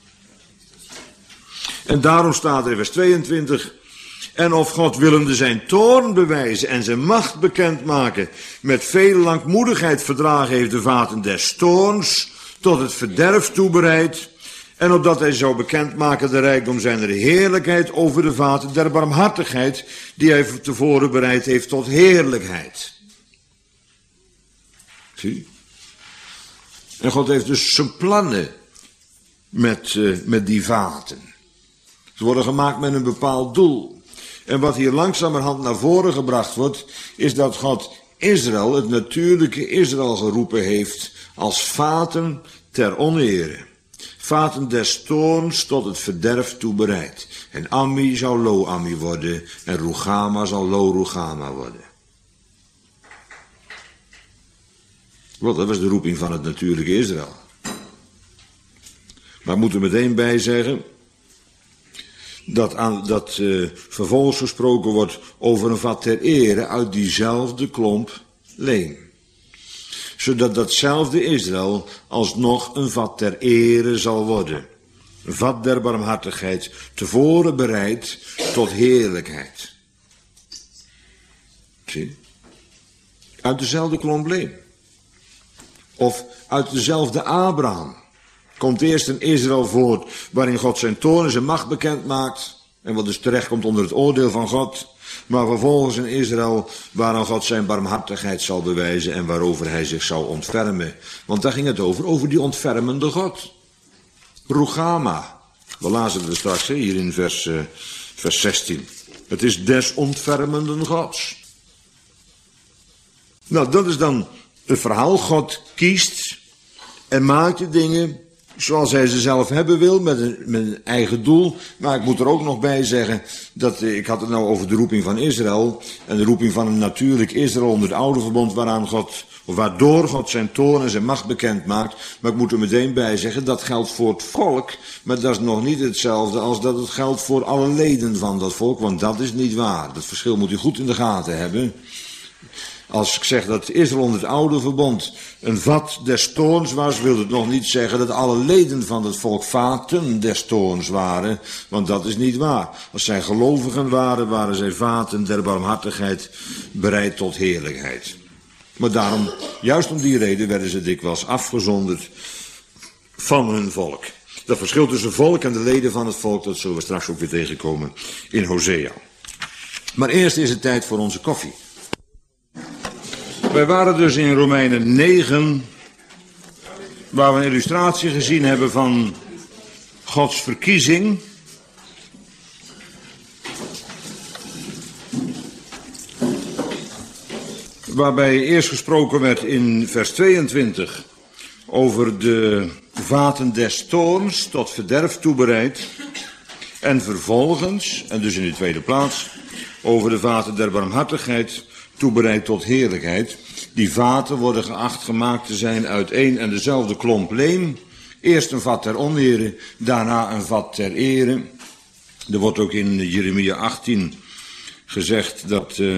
[SPEAKER 1] En daarom staat er in vers tweeëntwintig... En of God willende zijn toorn bewijzen en zijn macht bekendmaken, met veel langmoedigheid verdragen heeft de vaten des toorns, tot het verderf toebereid, en opdat hij zou bekendmaken de rijkdom zijner heerlijkheid over de vaten der barmhartigheid, die hij tevoren bereid heeft tot heerlijkheid. Zie? En God heeft dus zijn plannen met, uh, met die vaten. Ze worden gemaakt met een bepaald doel. En wat hier langzamerhand naar voren gebracht wordt, is dat God Israël, het natuurlijke Israël, geroepen heeft als vaten ter onere. Vaten des toorns tot het verderf toebereid. En Ammi zou Lo-Ammi worden en Rugama zal Lo-Rugama worden. Wel, dat was de roeping van het natuurlijke Israël. Maar ik moet er meteen bij zeggen dat, aan, dat uh, vervolgens gesproken wordt over een vat ter ere uit diezelfde klomp leem. Zodat datzelfde Israël alsnog een vat ter ere zal worden. Een vat der barmhartigheid, tevoren bereid tot heerlijkheid. Zie? Uit dezelfde klomp leem. Of uit dezelfde Abraham. Komt eerst een Israël voort waarin God zijn toorn en zijn macht bekend maakt. En wat dus terecht komt onder het oordeel van God. Maar vervolgens een Israël waaraan God zijn barmhartigheid zal bewijzen en waarover hij zich zal ontfermen. Want daar ging het over, over die ontfermende God. Rugama. We lazen het straks hier in vers, uh, vers zestien. Het is des ontfermenden Gods. Nou, dat is dan het verhaal. God kiest en maakt de dingen zoals hij ze zelf hebben wil, met een, met een eigen doel. Maar ik moet er ook nog bij zeggen, dat ik had het nou over de roeping van Israël, en de roeping van een natuurlijk Israël onder het oude verbond, waaraan God, of waardoor God zijn toorn en zijn macht bekend maakt. Maar ik moet er meteen bij zeggen, dat geldt voor het volk, maar dat is nog niet hetzelfde als dat het geldt voor alle leden van dat volk, want dat is niet waar. Dat verschil moet u goed in de gaten hebben. Als ik zeg dat Israël onder het oude verbond een vat des toorns was, wil het nog niet zeggen dat alle leden van het volk vaten des toorns waren, want dat is niet waar. Als zij gelovigen waren, waren zij vaten der barmhartigheid, bereid tot heerlijkheid. Maar daarom, juist om die reden, werden ze dikwijls afgezonderd van hun volk. Dat verschil tussen volk en de leden van het volk, dat zullen we straks ook weer tegenkomen in Hosea. Maar eerst is het tijd voor onze koffie. Wij waren dus in Romeinen negen, waar we een illustratie gezien hebben van Gods verkiezing. Waarbij eerst gesproken werd in vers tweeëntwintig over de vaten des toorns tot verderf toebereid. En vervolgens, en dus in de tweede plaats, over de vaten der barmhartigheid toebereid tot heerlijkheid. Die vaten worden geacht gemaakt te zijn uit één en dezelfde klomp leem. Eerst een vat ter onere, daarna een vat ter ere. Er wordt ook in Jeremia achttien gezegd dat uh,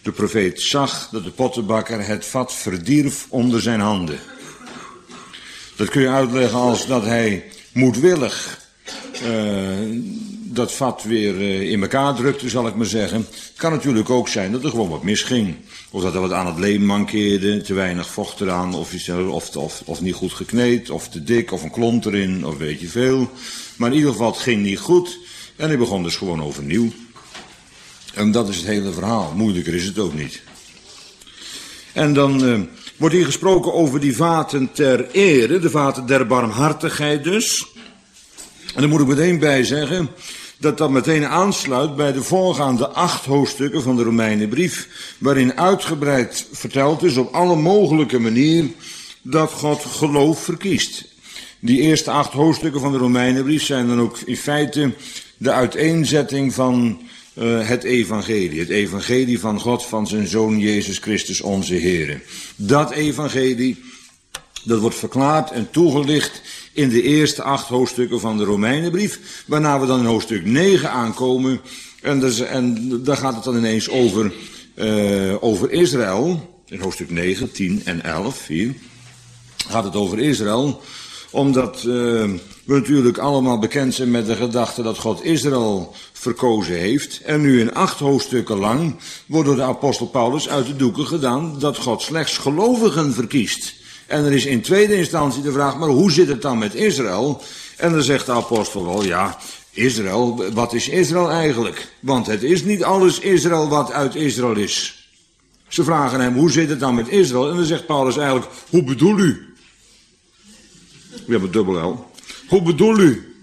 [SPEAKER 1] De profeet zag dat de pottenbakker het vat verdierf onder zijn handen. Dat kun je uitleggen als dat hij moedwillig uh, dat vat weer uh, in elkaar drukte, zal ik maar zeggen. Het kan natuurlijk ook zijn dat er gewoon wat misging. Of dat er wat aan het leem mankeerde, te weinig vocht eraan, of, of, of, of niet goed gekneed, of te dik, of een klont erin, of weet je veel. Maar in ieder geval, het ging niet goed en hij begon dus gewoon overnieuw. En dat is het hele verhaal. Moeilijker is het ook niet. En dan uh, wordt hier gesproken over die vaten ter ere, de vaten der barmhartigheid dus. En daar moet ik meteen bij zeggen dat dat meteen aansluit bij de voorgaande acht hoofdstukken van de Romeinenbrief, waarin uitgebreid verteld is op alle mogelijke manier dat God geloof verkiest. Die eerste acht hoofdstukken van de Romeinenbrief zijn dan ook in feite de uiteenzetting van uh, het evangelie. Het evangelie van God, van zijn Zoon Jezus Christus onze Heere. Dat evangelie, dat wordt verklaard en toegelicht in de eerste acht hoofdstukken van de Romeinenbrief, waarna we dan in hoofdstuk negen aankomen. En, dus, en daar gaat het dan ineens over, uh, over Israël. In hoofdstuk negen, tien en elf hier gaat het over Israël. Omdat uh, we natuurlijk allemaal bekend zijn met de gedachte dat God Israël verkozen heeft. En nu in acht hoofdstukken lang wordt door de apostel Paulus uit de doeken gedaan dat God slechts gelovigen verkiest. En er is in tweede instantie de vraag, maar hoe zit het dan met Israël? En dan zegt de apostel wel, ja, Israël, wat is Israël eigenlijk? Want het is niet alles Israël wat uit Israël is. Ze vragen hem, hoe zit het dan met Israël? En dan zegt Paulus eigenlijk, hoe bedoel u? We hebben dubbel L. Hoe bedoel u?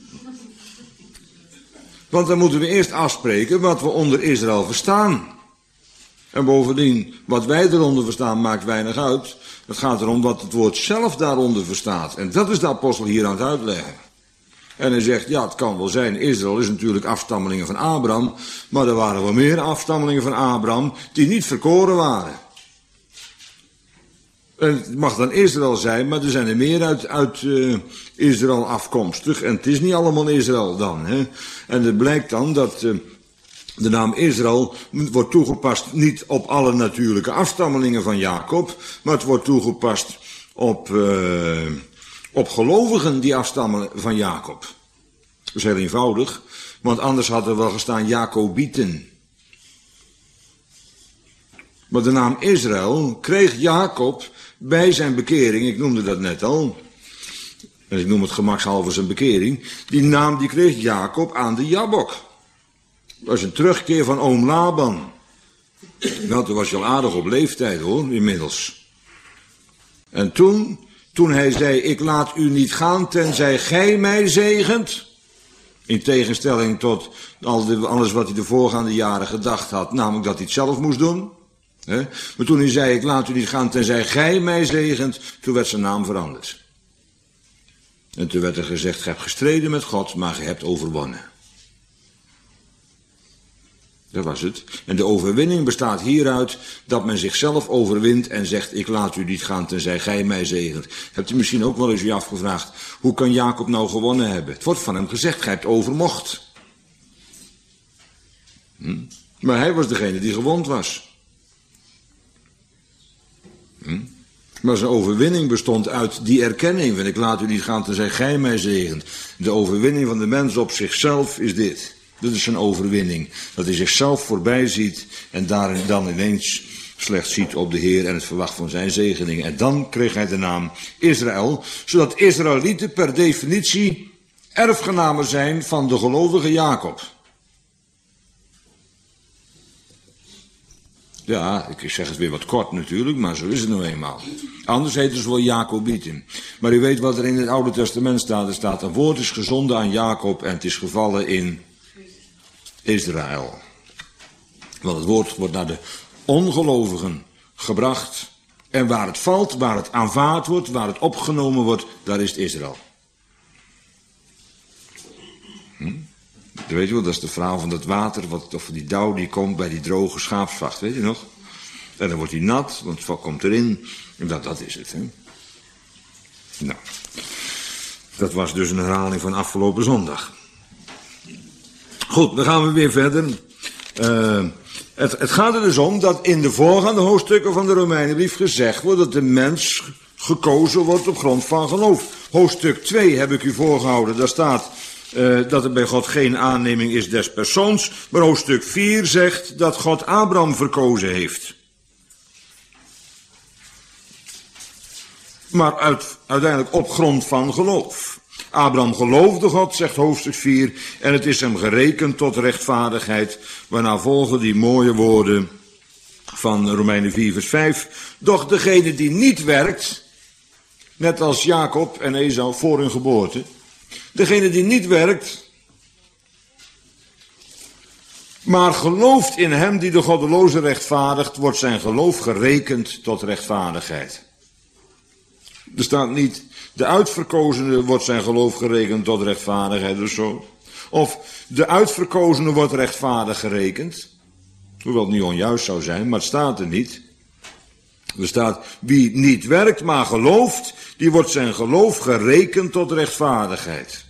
[SPEAKER 1] Want dan moeten we eerst afspreken wat we onder Israël verstaan. En bovendien, wat wij eronder verstaan maakt weinig uit. Het gaat erom wat het woord zelf daaronder verstaat. En dat is de apostel hier aan het uitleggen. En hij zegt, ja, het kan wel zijn, Israël is natuurlijk afstammelingen van Abraham, maar er waren wel meer afstammelingen van Abraham die niet verkoren waren. En het mag dan Israël zijn, maar er zijn er meer uit, uit uh, Israël afkomstig. En het is niet allemaal Israël dan. Hè? En het blijkt dan dat uh, de naam Israël wordt toegepast niet op alle natuurlijke afstammelingen van Jacob, maar het wordt toegepast op, uh, op gelovigen die afstammen van Jacob. Dat is heel eenvoudig, want anders had er wel gestaan Jacobieten. Maar de naam Israël kreeg Jacob bij zijn bekering, ik noemde dat net al, en ik noem het gemakshalve zijn bekering, die naam die kreeg Jacob aan de Jabok. Dat was een terugkeer van oom Laban. Nou, toen was je al aardig op leeftijd hoor, inmiddels. En toen, toen hij zei, ik laat u niet gaan tenzij gij mij zegent, in tegenstelling tot al de, alles wat hij de voorgaande jaren gedacht had, namelijk dat hij het zelf moest doen. He? Maar toen hij zei, ik laat u niet gaan tenzij gij mij zegent, toen werd zijn naam veranderd. En toen werd er gezegd, gij hebt gestreden met God, maar gij hebt overwonnen. Dat was het. En de overwinning bestaat hieruit dat men zichzelf overwint en zegt, ik laat u niet gaan tenzij gij mij zegent. Hebt u misschien ook wel eens u afgevraagd, hoe kan Jacob nou gewonnen hebben? Het wordt van hem gezegd, gij hebt overmocht. Hm? Maar hij was degene die gewond was. Hm? Maar zijn overwinning bestond uit die erkenning. Want ik laat u niet gaan tenzij gij mij zegent. De overwinning van de mens op zichzelf is dit. Dit is zijn overwinning. Dat hij zichzelf voorbij ziet en daarin dan ineens slechts ziet op de Heer en het verwacht van zijn zegening. En dan kreeg hij de naam Israël, zodat Israëlieten per definitie erfgenamen zijn van de gelovige Jacob. Ja, ik zeg het weer wat kort natuurlijk, maar zo is het nou eenmaal. Anders heten ze wel Jacobieten. Maar u weet wat er in het Oude Testament staat. Er staat, een woord is gezonden aan Jacob en het is gevallen in Israël. Want het woord wordt naar de ongelovigen gebracht. En waar het valt, waar het aanvaard wordt, waar het opgenomen wordt, daar is het Israël. Hm? Weet je wel, dat is de verhaal van dat water, wat, of die dauw die komt bij die droge schaapsvacht, weet je nog? En dan wordt die nat, want het vak komt erin. En dat, dat is het, hè. Nou, dat was dus een herhaling van afgelopen zondag. Goed, dan gaan we weer verder. Uh, Het, het gaat er dus om dat in de voorgaande hoofdstukken van de Romeinenbrief gezegd wordt dat de mens gekozen wordt op grond van geloof. Hoofdstuk twee heb ik u voorgehouden, daar staat uh, dat er bij God geen aanneming is des persoons, maar hoofdstuk vier zegt dat God Abraham verkozen heeft. Maar uit, uiteindelijk op grond van geloof. Abraham geloofde God, zegt hoofdstuk vier, en het is hem gerekend tot rechtvaardigheid, waarna volgen die mooie woorden van Romeinen vier vers vijf. Doch degene die niet werkt, net als Jacob en Esau voor hun geboorte, degene die niet werkt, maar gelooft in hem die de goddeloze rechtvaardigt, wordt zijn geloof gerekend tot rechtvaardigheid. Er staat niet, de uitverkozene wordt zijn geloof gerekend tot rechtvaardigheid of zo. Of de uitverkozene wordt rechtvaardig gerekend. Hoewel het niet onjuist zou zijn, maar het staat er niet. Er staat, wie niet werkt, maar gelooft, die wordt zijn geloof gerekend tot rechtvaardigheid.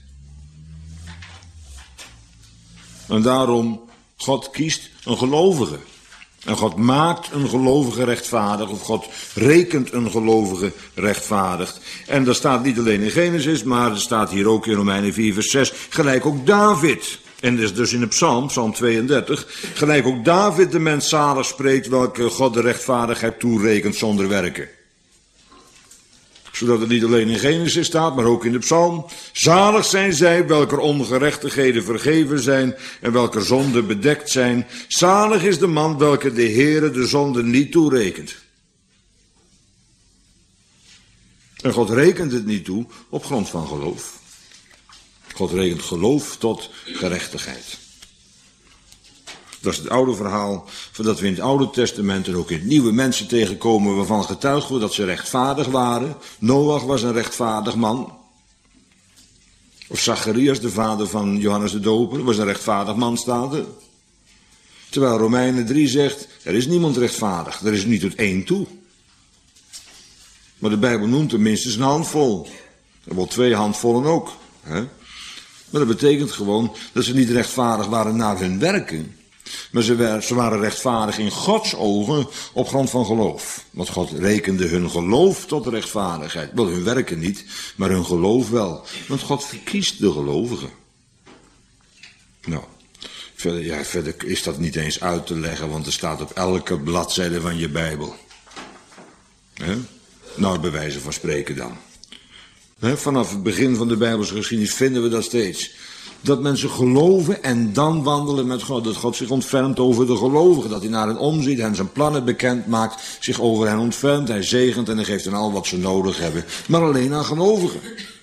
[SPEAKER 1] En daarom, God kiest een gelovige. En God maakt een gelovige rechtvaardig, of God rekent een gelovige rechtvaardig. En dat staat niet alleen in Genesis, maar er staat hier ook in Romeinen vier vers zes, gelijk ook David. En dat is dus in de psalm, psalm tweeëndertig, gelijk ook David de mens zalig spreekt, welke God de rechtvaardigheid toerekent zonder werken. Zodat het niet alleen in Genesis staat, maar ook in de psalm. Zalig zijn zij, welker ongerechtigheden vergeven zijn en welke zonden bedekt zijn. Zalig is de man, welke de Heere de zonde niet toerekent. En God rekent het niet toe op grond van geloof. God rekent geloof tot gerechtigheid. Dat is het oude verhaal, van dat we in het Oude Testament en ook in het Nieuwe mensen tegenkomen waarvan getuigd wordt dat ze rechtvaardig waren. Noach was een rechtvaardig man. Of Zacharias, de vader van Johannes de Doper, was een rechtvaardig man, staat er. Terwijl Romeinen drie zegt, er is niemand rechtvaardig, er is niet tot één toe. Maar de Bijbel noemt er minstens een handvol. Er wordt twee handvollen ook. Hè? Maar dat betekent gewoon dat ze niet rechtvaardig waren naar hun werken. Maar ze, ze waren rechtvaardig in Gods ogen op grond van geloof. Want God rekende hun geloof tot rechtvaardigheid. Wel, hun werken niet, maar hun geloof wel. Want God verkiest de gelovigen. Nou, verder, ja, verder is dat niet eens uit te leggen, want er staat op elke bladzijde van je Bijbel. He? Nou, bij wijze van spreken dan. He, vanaf het begin van de Bijbelse geschiedenis vinden we dat steeds. Dat mensen geloven en dan wandelen met God. Dat God zich ontfermt over de gelovigen. Dat hij naar hen omziet, hen zijn plannen bekend maakt. Zich over hen ontfermt, hij zegent en hij geeft hen al wat ze nodig hebben. Maar alleen aan gelovigen.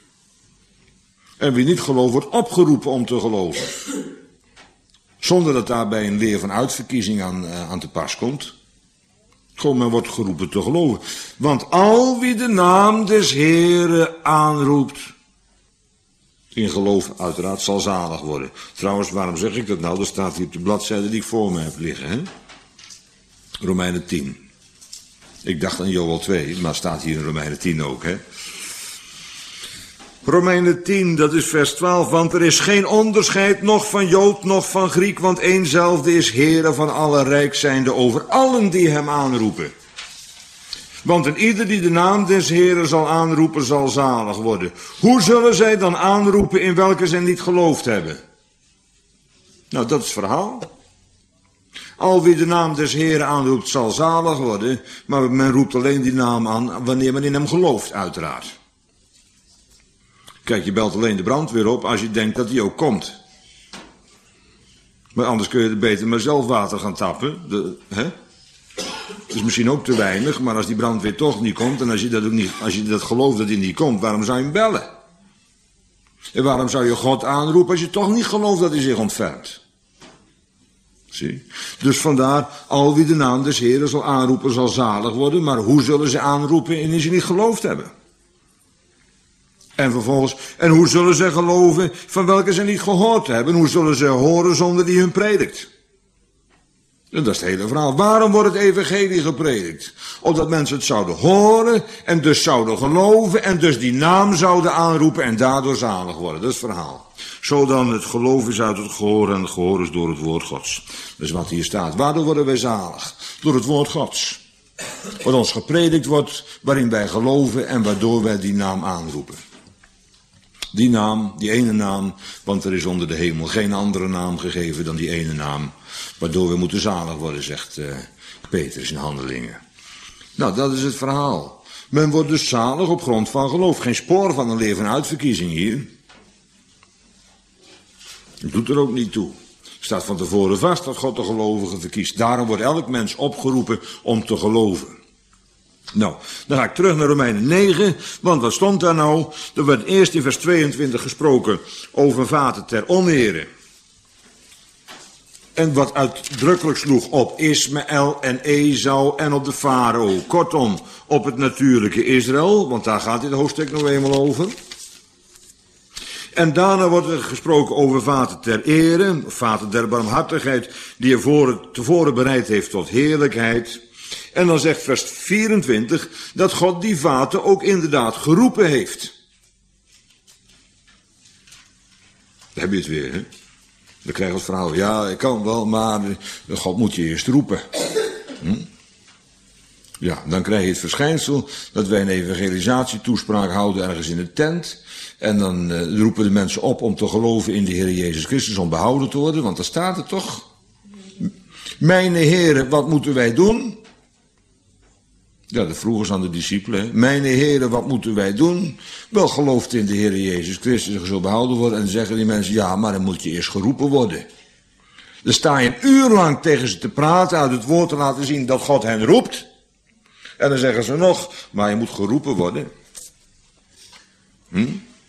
[SPEAKER 1] En wie niet gelooft wordt opgeroepen om te geloven. Zonder dat daarbij een leer van uitverkiezing aan, uh, aan te pas komt. Gewoon, men wordt geroepen te geloven. Want al wie de naam des Heeren aanroept, in geloof uiteraard zal zalig worden. Trouwens, waarom zeg ik dat nou? Dat staat hier op de bladzijde die ik voor me heb liggen. Hè? Romeinen tien. Ik dacht aan Joël twee, maar staat hier in Romeinen tien ook. Hè? Romeinen tien, dat is vers twaalf. Want er is geen onderscheid, nog van Jood, nog van Griek. Want éénzelfde is Heere van alle rijk zijnde over allen die hem aanroepen. Want een ieder die de naam des Heeren zal aanroepen, zal zalig worden. Hoe zullen zij dan aanroepen in welke zij niet geloofd hebben? Nou, dat is het verhaal. Al wie de naam des Heeren aanroept, zal zalig worden. Maar men roept alleen die naam aan wanneer men in hem gelooft, uiteraard. Kijk, je belt alleen de brandweer op als je denkt dat die ook komt. Maar anders kun je er beter maar zelf water gaan tappen. De, hè? Het is misschien ook te weinig, maar als die brandweer toch niet komt, en als je dat ook niet, als je dat gelooft dat hij niet komt, waarom zou je hem bellen? En waarom zou je God aanroepen als je toch niet gelooft dat hij zich ontfermt? Zie? Dus vandaar, al wie de naam des Heeren zal aanroepen, zal zalig worden, maar hoe zullen ze aanroepen indien ze niet geloofd hebben? En vervolgens, en hoe zullen ze geloven van welke ze niet gehoord hebben? Hoe zullen ze horen zonder die hun predikt?
[SPEAKER 2] En dat is het hele verhaal. Waarom wordt het evangelie gepredikt? Opdat mensen het zouden horen en dus zouden geloven en dus die naam zouden aanroepen en daardoor zalig worden. Dat is het verhaal. Zo dan, het geloof is uit het gehoor en het gehoor is door het woord Gods. Dat is wat hier staat. Waardoor worden wij zalig? Door het woord Gods. Wat ons gepredikt wordt, waarin wij geloven en waardoor wij die naam aanroepen. Die naam, die ene naam, want er is onder de hemel geen andere naam gegeven dan die ene naam. Waardoor we moeten zalig worden, zegt uh, Petrus in Handelingen. Nou, dat is het verhaal. Men wordt dus zalig op grond van geloof. Geen spoor van een leer van uitverkiezing hier. Dat doet er ook niet toe. Het staat van tevoren vast dat God de gelovigen verkiest. Daarom wordt elk mens opgeroepen om te geloven. Nou, dan ga ik terug naar Romeinen negen, want wat stond daar nou? Er werd eerst in vers tweeëntwintig gesproken over vaten ter onere. En wat uitdrukkelijk sloeg op Ismaël en Esau en op de farao. Kortom, op het natuurlijke Israël, want daar gaat dit hoofdstuk nog eenmaal over. En daarna wordt er gesproken over vaten ter ere, vaten der barmhartigheid, die er tevoren bereid heeft tot heerlijkheid. En dan zegt vers vierentwintig dat God die vaten ook inderdaad geroepen heeft. Daar heb je het weer, hè? Dan krijg je het verhaal, ja, ik kan wel, maar God moet je eerst roepen. Hm? Ja, dan krijg je het verschijnsel dat wij een evangelisatietoespraak houden ergens in een tent. En dan uh, roepen de mensen op om te geloven in de Heer Jezus Christus, om behouden te worden, want daar staat het toch. Mijne heren, wat moeten wij doen? Ja, dat vroegen ze aan de discipelen. Mijne heren, wat moeten wij doen? Wel, gelooft in de Heer Jezus Christus en je zult behouden worden. En dan zeggen die mensen, ja, maar dan moet je eerst geroepen worden. Dan sta je een uur lang tegen ze te praten, uit het woord te laten zien dat God hen roept. En dan zeggen ze nog, maar je moet geroepen worden. Hm?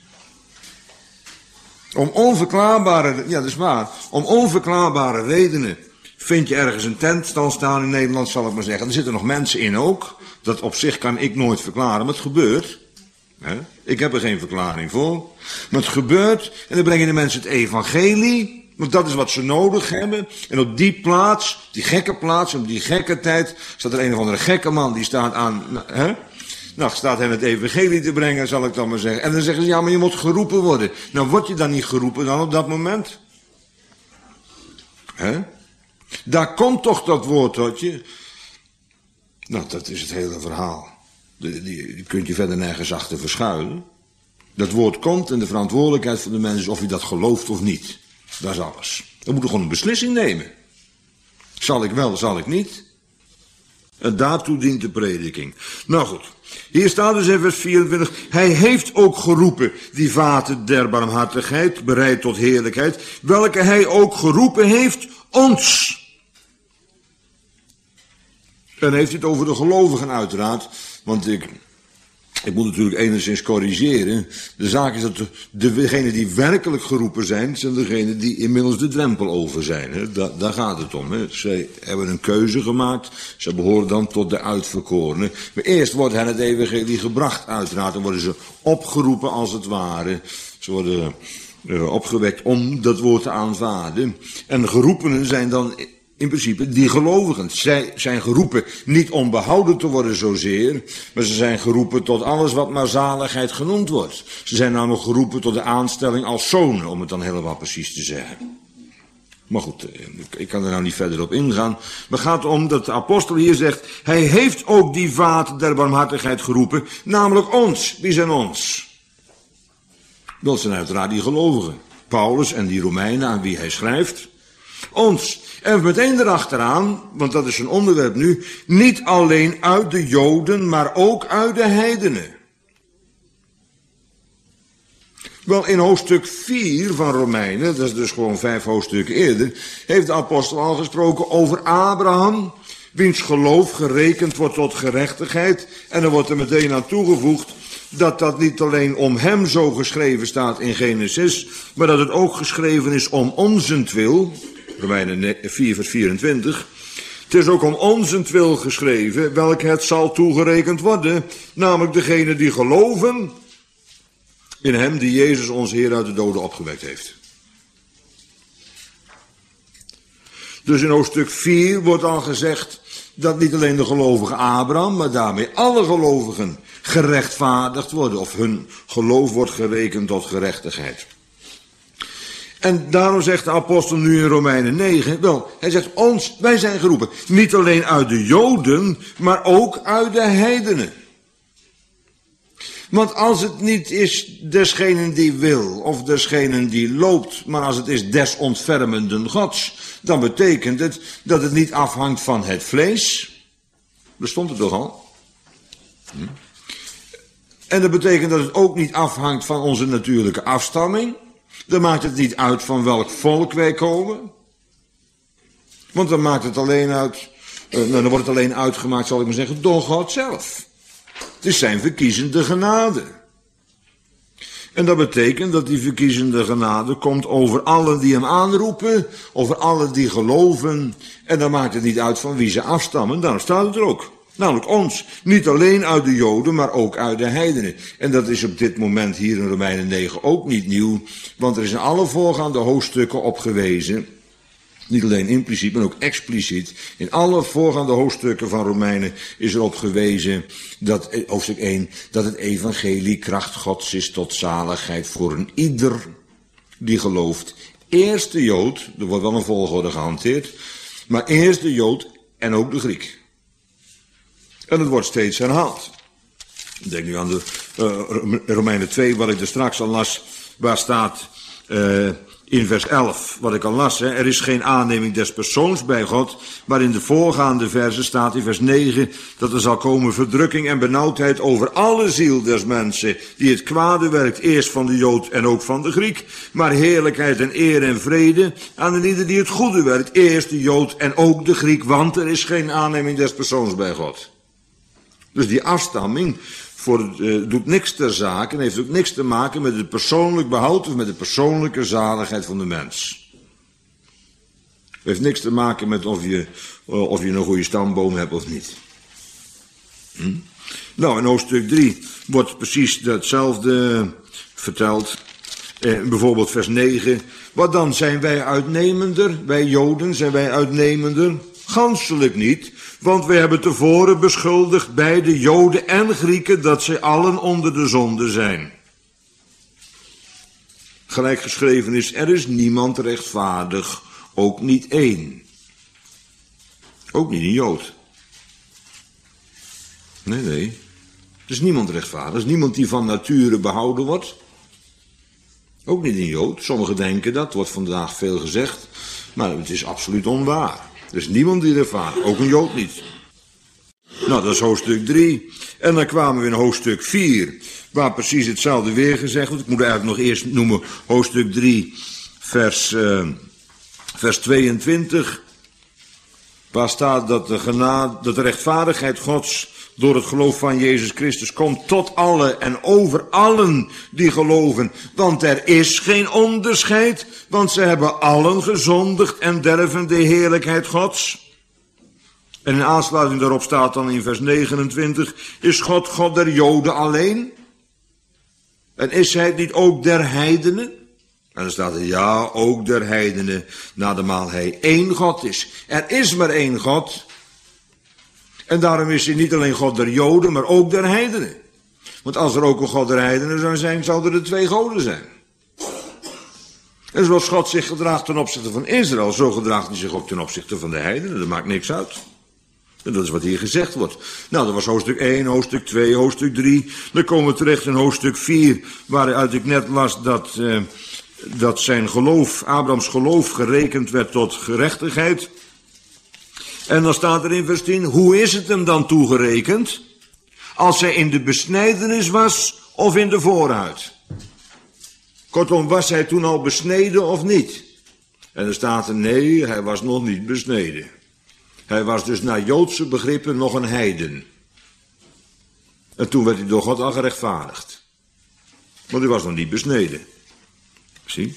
[SPEAKER 2] Om onverklaarbare, ja dat is waar, om onverklaarbare redenen vind je ergens een tent dan staan in Nederland, zal ik maar zeggen. Er zitten nog mensen in ook. Dat op zich kan ik nooit verklaren, maar het gebeurt. He? Ik heb er geen verklaring voor. Maar het gebeurt en dan brengen de mensen het evangelie, want dat is wat ze nodig hebben. En op die plaats, die gekke plaats, op die gekke tijd, staat er een of andere gekke man die staat aan, hè? Nou, staat hen het evangelie te brengen, zal ik dan maar zeggen. En dan zeggen ze, ja, maar je moet geroepen worden. Nou, word je dan niet geroepen dan op dat moment? Hè? Daar komt toch dat woord tot je. Nou, dat is het hele verhaal. Die, die, die kunt je verder nergens achter verschuilen. Dat woord komt en de verantwoordelijkheid van de mens is of je dat gelooft of niet. Dat is alles. Dan moet je gewoon een beslissing nemen. Zal ik wel, zal ik niet? En daartoe dient de prediking. Nou goed, hier staat dus in vers vierentwintig. Hij heeft ook geroepen die vaten der barmhartigheid, bereid tot heerlijkheid, welke hij ook geroepen heeft ons. En dan heeft hij het over de gelovigen uiteraard, want ik, ik moet natuurlijk enigszins corrigeren. De zaak is dat de, degenen die werkelijk geroepen zijn, zijn degenen die inmiddels de drempel over zijn. Hè. Da, daar gaat het om. Hè. Zij hebben een keuze gemaakt, ze behoren dan tot de uitverkorenen. Maar eerst wordt hen het evangelie gebracht uiteraard, dan worden ze opgeroepen als het ware. Ze worden uh, opgewekt om dat woord te aanvaarden. En de geroepenen zijn dan in principe die gelovigen. Zij zijn geroepen niet om behouden te worden zozeer, maar ze zijn geroepen tot alles wat maar zaligheid genoemd wordt. Ze zijn namelijk geroepen tot de aanstelling als zonen, om het dan helemaal precies te zeggen. Maar goed, ik kan er nou niet verder op ingaan. Maar het gaat om dat de apostel hier zegt, hij heeft ook die vaten der barmhartigheid geroepen, namelijk ons. Wie zijn ons? Dat zijn uiteraard die gelovigen. Paulus en die Romeinen aan wie hij schrijft. Ons. En meteen erachteraan, want dat is een onderwerp nu, niet alleen uit de Joden, maar ook uit de heidenen. Wel, in hoofdstuk vier van Romeinen, dat is dus gewoon vijf hoofdstukken eerder, heeft de apostel al gesproken over Abraham, wiens geloof gerekend wordt tot gerechtigheid. En er wordt er meteen aan toegevoegd dat dat niet alleen om hem zo geschreven staat in Genesis, maar dat het ook geschreven is om onzentwil. Romeinen vier vers vierentwintig. Het is ook om onzentwil geschreven, welke het zal toegerekend worden, namelijk degene die geloven in hem die Jezus ons Heer uit de doden opgewekt heeft. Dus in hoofdstuk vier wordt al gezegd dat niet alleen de gelovige Abraham, maar daarmee alle gelovigen gerechtvaardigd worden, of hun geloof wordt gerekend tot gerechtigheid. En daarom zegt de apostel nu in Romeinen negen, wel, hij zegt ons, wij zijn geroepen, niet alleen uit de Joden, maar ook uit de heidenen. Want als het niet is desgene die wil, of desgene die loopt, maar als het is des ontfermenden Gods, dan betekent het dat het niet afhangt van het vlees. Dat stond er toch al? Hm. En dat betekent dat het ook niet afhangt van onze natuurlijke afstamming. Dan maakt het niet uit van welk volk wij komen. Want dan maakt het alleen uit, uh, nou, dan wordt het alleen uitgemaakt, zal ik maar zeggen, door God zelf. Het is zijn verkiezende genade. En dat betekent dat die verkiezende genade komt over allen die hem aanroepen, over allen die geloven. En dan maakt het niet uit van wie ze afstammen, daarom staat het er ook. Namelijk ons, niet alleen uit de Joden, maar ook uit de heidenen. En dat is op dit moment hier in Romeinen negen ook niet nieuw, want er is in alle voorgaande hoofdstukken op gewezen, niet alleen impliciet, maar ook expliciet. In alle voorgaande hoofdstukken van Romeinen is erop gewezen, dat, hoofdstuk één, dat het evangelie kracht Gods is tot zaligheid voor een ieder die gelooft. Eerst de Jood, er wordt wel een volgorde gehanteerd, maar eerst de Jood en ook de Griek. En het wordt steeds herhaald. Ik denk nu aan de uh, Romeinen twee, wat ik er straks al las, waar staat uh, in vers elf, wat ik al las, hè, er is geen aanneming des persoons bij God, maar in de voorgaande versen staat in vers negen, dat er zal komen verdrukking en benauwdheid over alle ziel des mensen, die het kwade werkt, eerst van de Jood en ook van de Griek, maar heerlijkheid en eer en vrede aan een ieder die het goede werkt, eerst de Jood en ook de Griek, want er is geen aanneming des persoons bij God. Dus die afstamming voor, uh, doet niks ter zake en heeft ook niks te maken met het persoonlijk behoud of met de persoonlijke zaligheid van de mens. Het heeft niks te maken met of je, uh, of je een goede stamboom hebt of niet. Hm? Nou, in hoofdstuk drie wordt precies hetzelfde verteld. Eh, bijvoorbeeld vers negen. Wat dan, zijn wij uitnemender? Wij Joden, zijn wij uitnemender? Ganselijk niet, want wij hebben tevoren beschuldigd bij de Joden en Grieken dat zij allen onder de zonde zijn. Gelijk geschreven is, er is niemand rechtvaardig, ook niet één. Ook niet een Jood. Nee, nee. Er is niemand rechtvaardig, er is niemand die van nature behouden wordt. Ook niet een Jood. Sommigen denken dat, wordt vandaag veel gezegd, maar het is absoluut onwaar. Er is niemand die rechtvaardig, ook een Jood niet. Nou, dat is hoofdstuk drie. En dan kwamen we in hoofdstuk vier, waar precies hetzelfde weer gezegd wordt. Ik moet eigenlijk nog eerst noemen hoofdstuk drie, vers, uh, vers tweeëntwintig. Waar staat dat de genade, dat de rechtvaardigheid Gods door het geloof van Jezus Christus komt tot alle en over allen die geloven. Want er is geen onderscheid, want ze hebben allen gezondigd en derven de heerlijkheid Gods. En in aansluiting daarop staat dan in vers negenentwintig, is God God der Joden alleen? En is hij niet ook der heidenen? En dan staat er, ja, ook der heidenen, nademaal hij één God is. Er is maar één God. En daarom is hij niet alleen God der Joden, maar ook der heidenen. Want als er ook een God der heidenen zou zijn, zouden er twee goden zijn. En zoals God zich gedraagt ten opzichte van Israël, zo gedraagt hij zich ook ten opzichte van de heidenen. Dat maakt niks uit. En dat is wat hier gezegd wordt. Nou, dat was hoofdstuk één, hoofdstuk twee, hoofdstuk drie. Dan komen we terecht in hoofdstuk vier, waaruit ik net las dat, uh, dat zijn geloof, Abrahams geloof, gerekend werd tot gerechtigheid. En dan staat er in vers tien, hoe is het hem dan toegerekend? Als hij in de besnijdenis was of in de voorhuid? Kortom, was hij toen al besneden of niet? En dan staat er, nee, hij was nog niet besneden. Hij was dus naar Joodse begrippen nog een heiden. En toen werd hij door God al gerechtvaardigd. Want hij was nog niet besneden. Zie?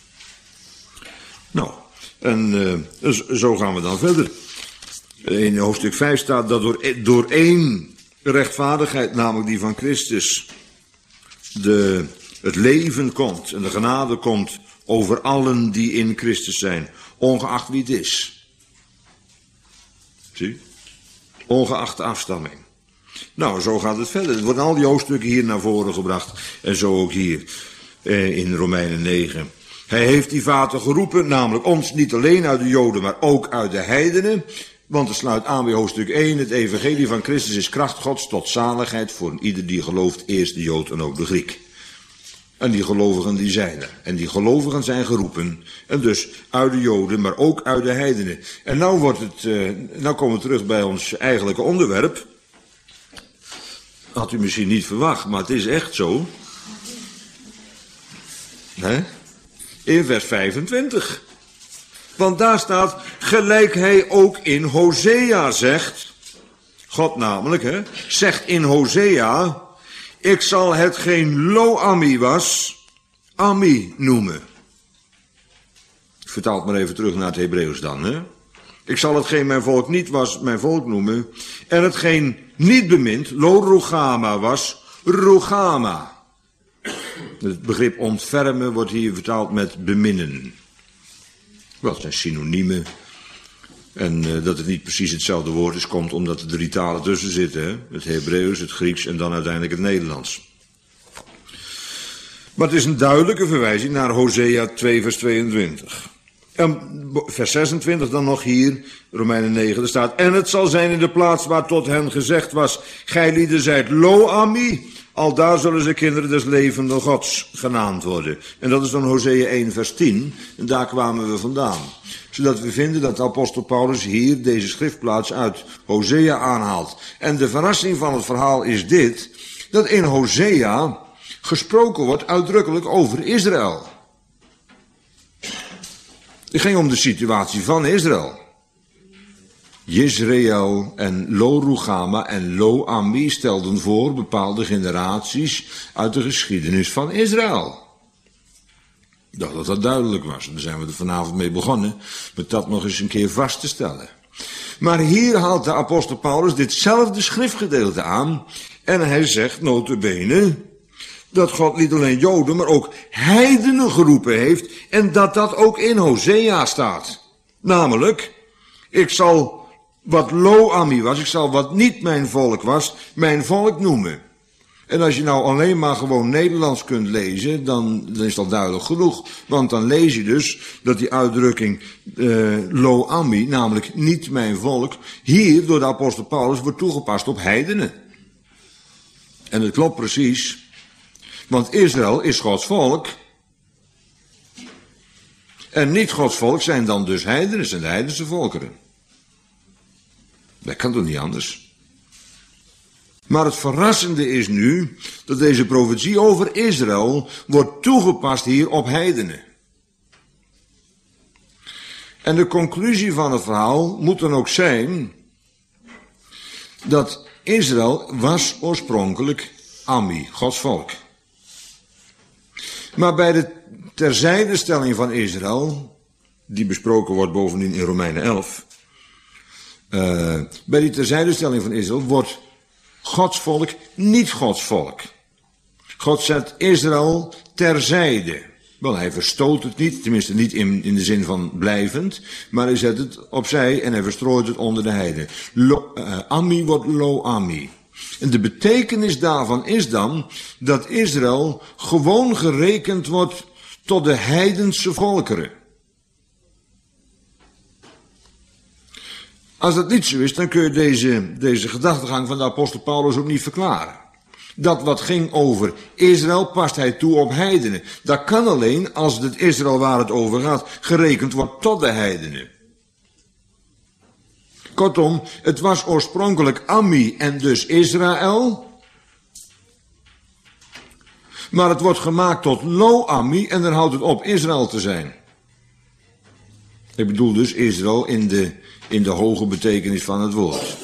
[SPEAKER 2] Nou, en uh, zo gaan we dan verder. In hoofdstuk vijf staat dat door, door één rechtvaardigheid, namelijk die van Christus, de, het leven komt en de genade komt over allen die in Christus zijn, ongeacht wie het is. Zie? Ongeacht de afstamming. Nou, zo gaat het verder. Er worden al die hoofdstukken hier naar voren gebracht. En zo ook hier eh, in Romeinen negen. Hij heeft die vaten geroepen, namelijk ons niet alleen uit de Joden, maar ook uit de heidenen. Want het sluit aan bij hoofdstuk één. Het evangelie van Christus is kracht Gods tot zaligheid voor ieder die gelooft. Eerst de Jood en ook de Griek. En die gelovigen die zijn er. En die gelovigen zijn geroepen. En dus uit de Joden, maar ook uit de heidenen. En nou wordt het, uh, nou komen we terug bij ons eigenlijke onderwerp. Had u misschien niet verwacht, maar het is echt zo. Hè? In vers vijfentwintig. Want daar staat, gelijk hij ook in Hosea zegt. God namelijk, hè, zegt in Hosea, ik zal hetgeen Lo-Ami was, Ami noemen. Ik vertaal het maar even terug naar het Hebreeuws dan, hè. Ik zal hetgeen mijn volk niet was, mijn volk noemen. En hetgeen niet bemind, Lo-Rugama was, Rugama. Het begrip ontfermen wordt hier vertaald met beminnen. Wel, het zijn synoniemen. En uh, dat het niet precies hetzelfde woord is, komt omdat er drie talen tussen zitten. Hè? Het Hebreeuws, het Grieks en dan uiteindelijk het Nederlands. Maar het is een duidelijke verwijzing naar Hosea twee vers tweeëntwintig. En vers zesentwintig dan nog hier, Romeinen negen, er staat, en het zal zijn in de plaats waar tot hen gezegd was, gij lieden zijt Lo-Ami, al daar zullen ze kinderen des levenden Gods genaamd worden. En dat is dan Hosea één vers tien, en daar kwamen we vandaan. Zodat we vinden dat de apostel Paulus hier deze schriftplaats uit Hosea aanhaalt. En de verrassing van het verhaal is dit, dat in Hosea gesproken wordt uitdrukkelijk over Israël. Het ging om de situatie van Israël. Jezreel en Lo-Rugama en Lo-Ami stelden voor bepaalde generaties uit de geschiedenis van Israël. Ik dacht dat dat duidelijk was. Daar zijn we er vanavond mee begonnen, met dat nog eens een keer vast te stellen. Maar hier haalt de apostel Paulus ditzelfde schriftgedeelte aan en hij zegt nota bene dat God niet alleen Joden, maar ook heidenen geroepen heeft en dat dat ook in Hosea staat. Namelijk, ik zal wat Lo-Ami was, ik zal wat niet mijn volk was, mijn volk noemen. En als je nou alleen maar gewoon Nederlands kunt lezen, dan, dan is dat duidelijk genoeg. Want dan lees je dus dat die uitdrukking uh, Lo-Ami, namelijk niet mijn volk, hier door de apostel Paulus wordt toegepast op heidenen. En het klopt precies. Want Israël is Gods volk. En niet Gods volk zijn dan dus heidenen, zijn de heidense volkeren. Dat kan toch niet anders. Maar het verrassende is nu dat deze profetie over Israël wordt toegepast hier op heidenen. En de conclusie van het verhaal moet dan ook zijn dat Israël was oorspronkelijk Ami, Gods volk. Maar bij de terzijdestelling van Israël, die besproken wordt bovendien in Romeinen elf, uh, bij die terzijdestelling van Israël wordt Gods volk niet Gods volk. God zet Israël terzijde. Wel, hij verstoot het niet, tenminste niet in, in de zin van blijvend, maar hij zet het opzij en hij verstrooit het onder de heiden. Lo, uh, Ami wordt Lo-Ami. En de betekenis daarvan is dan dat Israël gewoon gerekend wordt tot de heidense volkeren. Als dat niet zo is, dan kun je deze, deze gedachtegang van de apostel Paulus ook niet verklaren. Dat wat ging over Israël past hij toe op heidenen. Dat kan alleen als het Israël waar het over gaat gerekend wordt tot de heidenen. Kortom, het was oorspronkelijk Ami en dus Israël. Maar het wordt gemaakt tot Lo-Ami en dan houdt het op Israël te zijn. Ik bedoel dus Israël in de, in de hoge betekenis van het woord.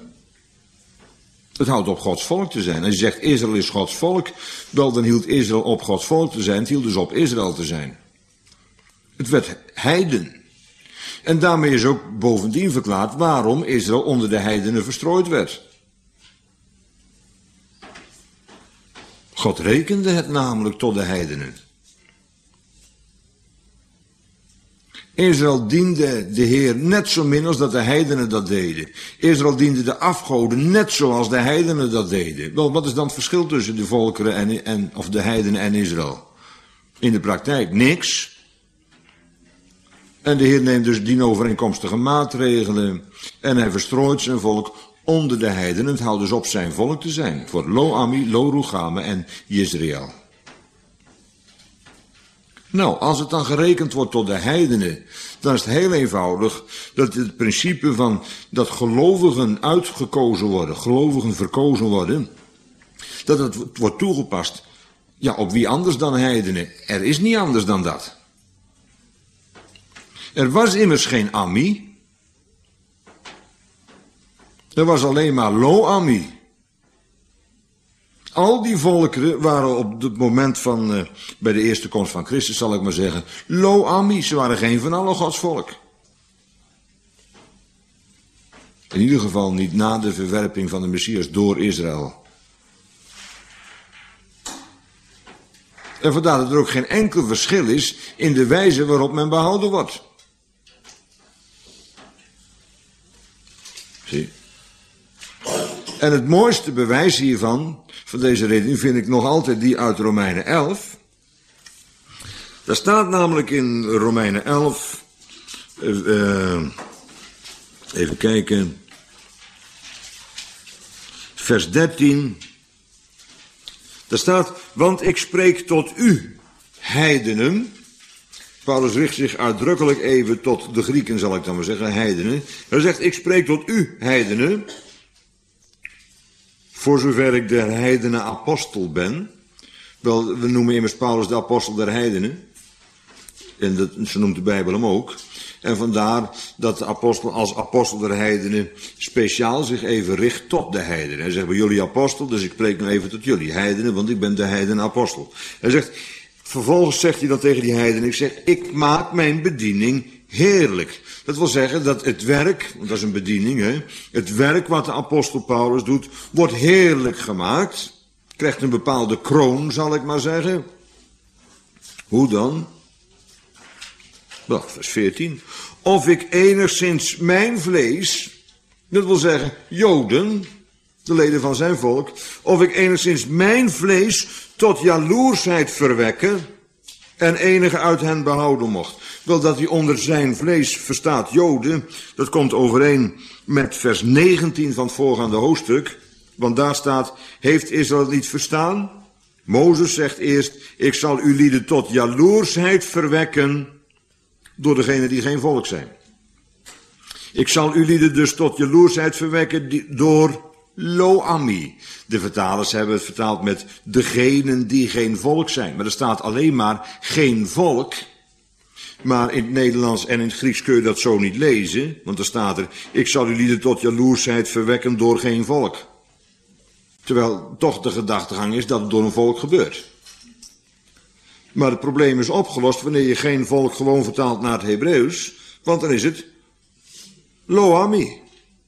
[SPEAKER 2] Het houdt op Gods volk te zijn. Als je zegt Israël is Gods volk, wel dan hield Israël op Gods volk te zijn. Het hield dus op Israël te zijn. Het werd heiden. En daarmee is ook bovendien verklaard waarom Israël onder de heidenen verstrooid werd. God rekende het namelijk tot de heidenen. Israël diende de Heer net zo min als dat de heidenen dat deden. Israël diende de afgoden net zoals de heidenen dat deden. Wel, wat is dan het verschil tussen de volkeren en, en of de heidenen en Israël? In de praktijk niks. En de Heer neemt dus dienovereenkomstige maatregelen en hij verstrooit zijn volk onder de heidenen. Het houdt dus op zijn volk te zijn. Voor Lo-Ami, Lo-Rugame en Jezreel. Nou, als het dan gerekend wordt tot de heidenen, dan is het heel eenvoudig dat het principe van dat gelovigen uitgekozen worden, gelovigen verkozen worden, dat het wordt toegepast. Ja, op wie anders dan heidenen? Er is niet anders dan dat. Er was immers geen Ami. Er was alleen maar Lo-Ami. Al die volkeren waren op het moment van, uh, bij de eerste komst van Christus, zal ik maar zeggen, Lo-Ami. Ze waren geen van allen Gods volk. In ieder geval niet na de verwerping van de Messias door Israël. En vandaar dat er ook geen enkel verschil is in de wijze waarop men behouden wordt. Zie. En het mooiste bewijs hiervan, van deze redening, vind ik nog altijd die uit Romeinen elf. Daar staat namelijk in Romeinen elf, uh, uh, even kijken, vers dertien. Daar staat, want ik spreek tot u, heidenen. Paulus richt zich uitdrukkelijk even tot de Grieken, zal ik dan maar zeggen, heidenen. Hij zegt, ik spreek tot u, heidenen, voor zover ik de heidenen apostel ben. Wel, we noemen immers Paulus de apostel der heidenen. En dat, zo noemt de Bijbel hem ook. En vandaar dat de apostel als apostel der heidenen speciaal zich even richt tot de heidenen. Hij zegt, bij jullie apostel, dus ik spreek nu even tot jullie heidenen, want ik ben de heidenapostel. Hij zegt, vervolgens zegt hij dan tegen die heidenen, ik zeg, ik maak mijn bediening heerlijk. Dat wil zeggen dat het werk, want dat is een bediening, hè, het werk wat de apostel Paulus doet, wordt heerlijk gemaakt. Krijgt een bepaalde kroon, zal ik maar zeggen. Hoe dan? Wel, vers veertien. Of ik enigszins mijn vlees, dat wil zeggen Joden, de leden van zijn volk, of ik enigszins mijn vlees tot jaloersheid verwekken en enige uit hen behouden mocht. Wel, dat hij onder zijn vlees verstaat Joden, dat komt overeen met vers negentien van het voorgaande hoofdstuk, want daar staat, heeft Israël het niet verstaan? Mozes zegt eerst, ik zal uw lieden tot jaloersheid verwekken door degenen die geen volk zijn. Ik zal uw lieden dus tot jaloersheid verwekken die, door Lo-Ami. De vertalers hebben het vertaald met degenen die geen volk zijn. Maar er staat alleen maar geen volk. Maar in het Nederlands en in het Grieks kun je dat zo niet lezen. Want er staat er, ik zal uw lieden tot jaloersheid verwekken door geen volk. Terwijl toch de gedachtegang is dat het door een volk gebeurt. Maar het probleem is opgelost wanneer je geen volk gewoon vertaalt naar het Hebreeuws. Want dan is het Lo-Ami.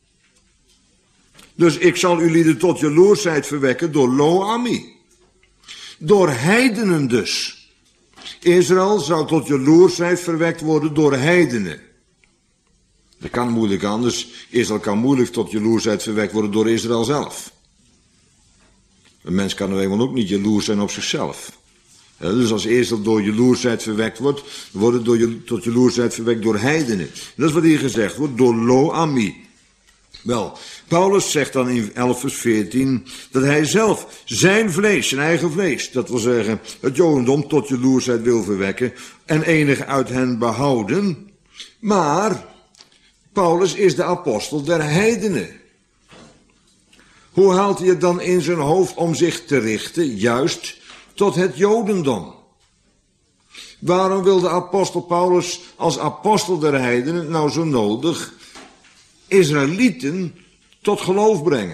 [SPEAKER 2] Dus ik zal uw lieden tot jaloersheid verwekken door Lo-Ami. Door heidenen dus. Israël zou tot jaloersheid verwekt worden door heidenen. Dat kan moeilijk anders. Israël kan moeilijk tot jaloersheid verwekt worden door Israël zelf. Een mens kan nou eenmaal ook niet jaloers zijn op zichzelf. Ja, dus als Israël door jaloersheid verwekt wordt, wordt het door je, tot jaloersheid verwekt door heidenen. Dat is wat hier gezegd wordt, door Lo-Ami. Wel, Paulus zegt dan in elf vers veertien dat hij zelf zijn vlees, zijn eigen vlees, dat wil zeggen het Jodendom tot jaloersheid wil verwekken en enige uit hen behouden. Maar Paulus is de apostel der heidenen. Hoe haalt hij het dan in zijn hoofd om zich te richten, juist tot het Jodendom? Waarom wil de apostel Paulus als apostel der heidenen nou zo nodig Israëlieten tot geloof brengen?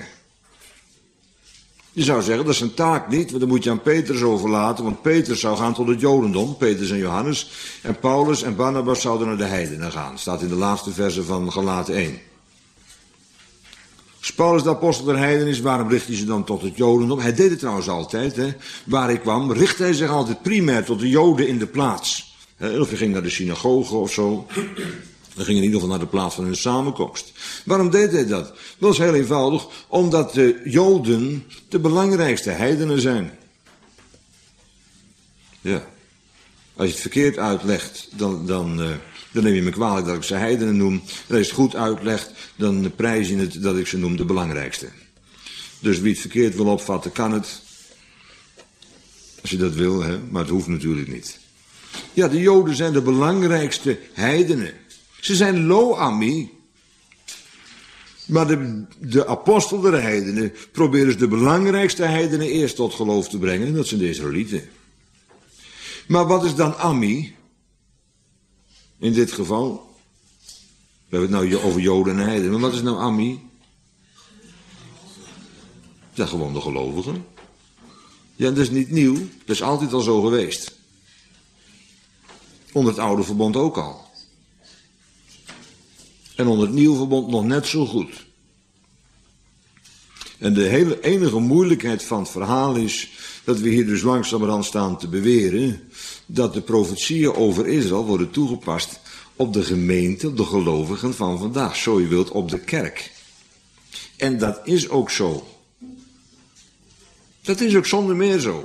[SPEAKER 2] Je zou zeggen, dat is zijn taak niet, want dan moet je aan Petrus overlaten, want Petrus zou gaan tot het Jodendom, Petrus en Johannes, en Paulus en Barnabas zouden naar de heidenen gaan. Staat in de laatste verse van Galaten één. Als Paulus de apostel der heidenen is, waarom richt hij ze dan tot het Jodendom? Hij deed het trouwens altijd, hè. Waar hij kwam, richtte hij zich altijd primair tot de Joden in de plaats. Of je ging naar de synagoge of zo. Dan ging in ieder geval naar de plaats van hun samenkomst. Waarom deed hij dat? Dat was heel eenvoudig, omdat de Joden de belangrijkste heidenen zijn. Ja. Als je het verkeerd uitlegt, dan, dan, uh, dan neem je me kwalijk dat ik ze heidenen noem. En als je het goed uitlegt, dan prijs je het dat ik ze noem de belangrijkste. Dus wie het verkeerd wil opvatten, kan het. Als je dat wil, hè? Maar het hoeft natuurlijk niet. Ja, de Joden zijn de belangrijkste heidenen. Ze zijn lo-ami. Maar de, de apostel der heidenen proberen ze de belangrijkste heidenen eerst tot geloof te brengen. En dat zijn de Israëlieten. Maar wat is dan ami? In dit geval. We hebben het nou over Joden en heidenen. Maar wat is nou ami? Ja, gewoon de gelovigen. Ja, dat is niet nieuw. Dat is altijd al zo geweest. Onder het oude verbond ook al. En onder het nieuwe verbond nog net zo goed. En de hele enige moeilijkheid van het verhaal is dat we hier dus langzamerhand staan te beweren dat de profetieën over Israël worden toegepast op de gemeente, op de gelovigen van vandaag. Zo je wilt, op de kerk. En dat is ook zo. Dat is ook zonder meer zo.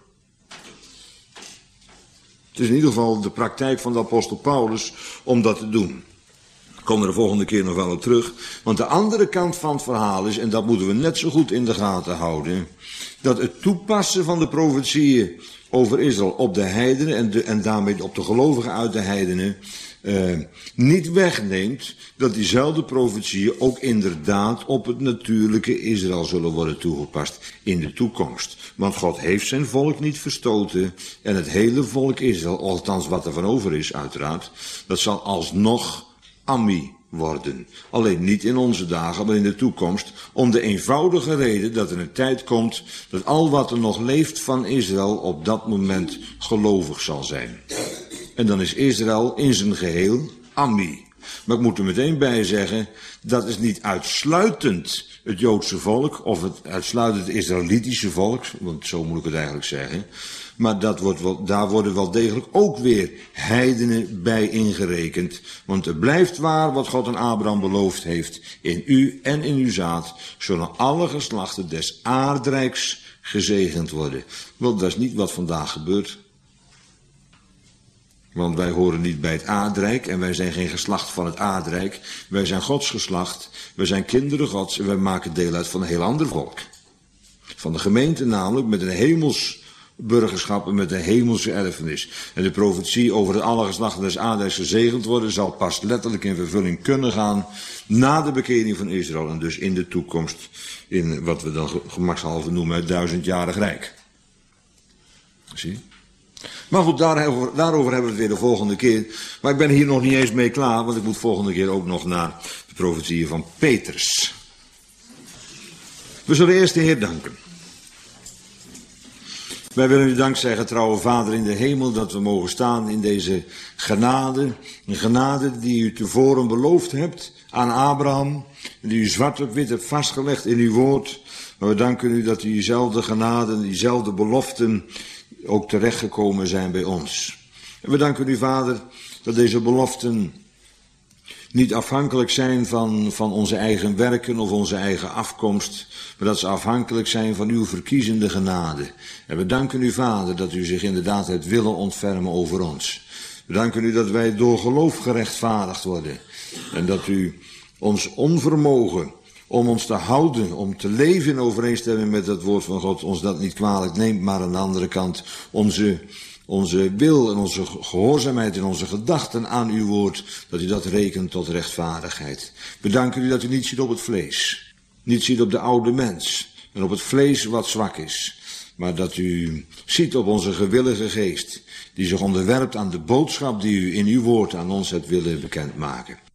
[SPEAKER 2] Het is in ieder geval de praktijk van de apostel Paulus om dat te doen. Ik kom er de volgende keer nog wel op terug. Want de andere kant van het verhaal is, en dat moeten we net zo goed in de gaten houden, dat het toepassen van de profetieën over Israël op de heidenen en, de, en daarmee op de gelovigen uit de heidenen Uh, niet wegneemt dat diezelfde profetieën ook inderdaad op het natuurlijke Israël zullen worden toegepast in de toekomst. Want God heeft zijn volk niet verstoten en het hele volk Israël, althans wat er van over is uiteraard, dat zal alsnog Ami worden. Alleen niet in onze dagen, maar in de toekomst, om de eenvoudige reden dat er een tijd komt dat al wat er nog leeft van Israël op dat moment gelovig zal zijn. En dan is Israël in zijn geheel Ami. Maar ik moet er meteen bij zeggen, dat is niet uitsluitend het Joodse volk, of het uitsluitend het Israëlitische volk, want zo moet ik het eigenlijk zeggen. Maar dat wordt wel, daar worden wel degelijk ook weer heidenen bij ingerekend. Want het blijft waar wat God aan Abraham beloofd heeft. In u en in uw zaad zullen alle geslachten des aardrijks gezegend worden. Want dat is niet wat vandaag gebeurt. Want wij horen niet bij het aardrijk en wij zijn geen geslacht van het aardrijk. Wij zijn Gods geslacht, wij zijn kinderen Gods en wij maken deel uit van een heel ander volk. Van de gemeente namelijk, met een hemels burgerschap en met een hemelse erfenis. En de profetie over het alle geslachten des aardrijks gezegend worden zal pas letterlijk in vervulling kunnen gaan na de bekering van Israël. En dus in de toekomst in wat we dan gemakshalve noemen het duizendjarig rijk. Zie je? Maar goed, daarover, daarover hebben we het weer de volgende keer. Maar ik ben hier nog niet eens mee klaar, want ik moet volgende keer ook nog naar de profetieën van Petrus. We zullen eerst de Heer danken. Wij willen u dank zeggen, trouwe Vader in de hemel, dat we mogen staan in deze genade. Een genade die u tevoren beloofd hebt aan Abraham. Die u zwart op wit hebt vastgelegd in uw woord. Maar we danken u dat u diezelfde genade, diezelfde beloften ook terechtgekomen zijn bij ons. En we danken u, Vader, dat deze beloften niet afhankelijk zijn van, van onze eigen werken of onze eigen afkomst, maar dat ze afhankelijk zijn van uw verkiezende genade. En we danken u, Vader, dat u zich inderdaad hebt willen ontfermen over ons. We danken u dat wij door geloof gerechtvaardigd worden en dat u ons onvermogen om ons te houden, om te leven in overeenstemming met het woord van God, ons dat niet kwalijk neemt, maar aan de andere kant onze, onze wil en onze gehoorzaamheid en onze gedachten aan uw woord, dat u dat rekent tot rechtvaardigheid. We danken u dat u niet ziet op het vlees, niet ziet op de oude mens en op het vlees wat zwak is, maar dat u ziet op onze gewillige geest, die zich onderwerpt aan de boodschap die u in uw woord aan ons hebt willen bekendmaken.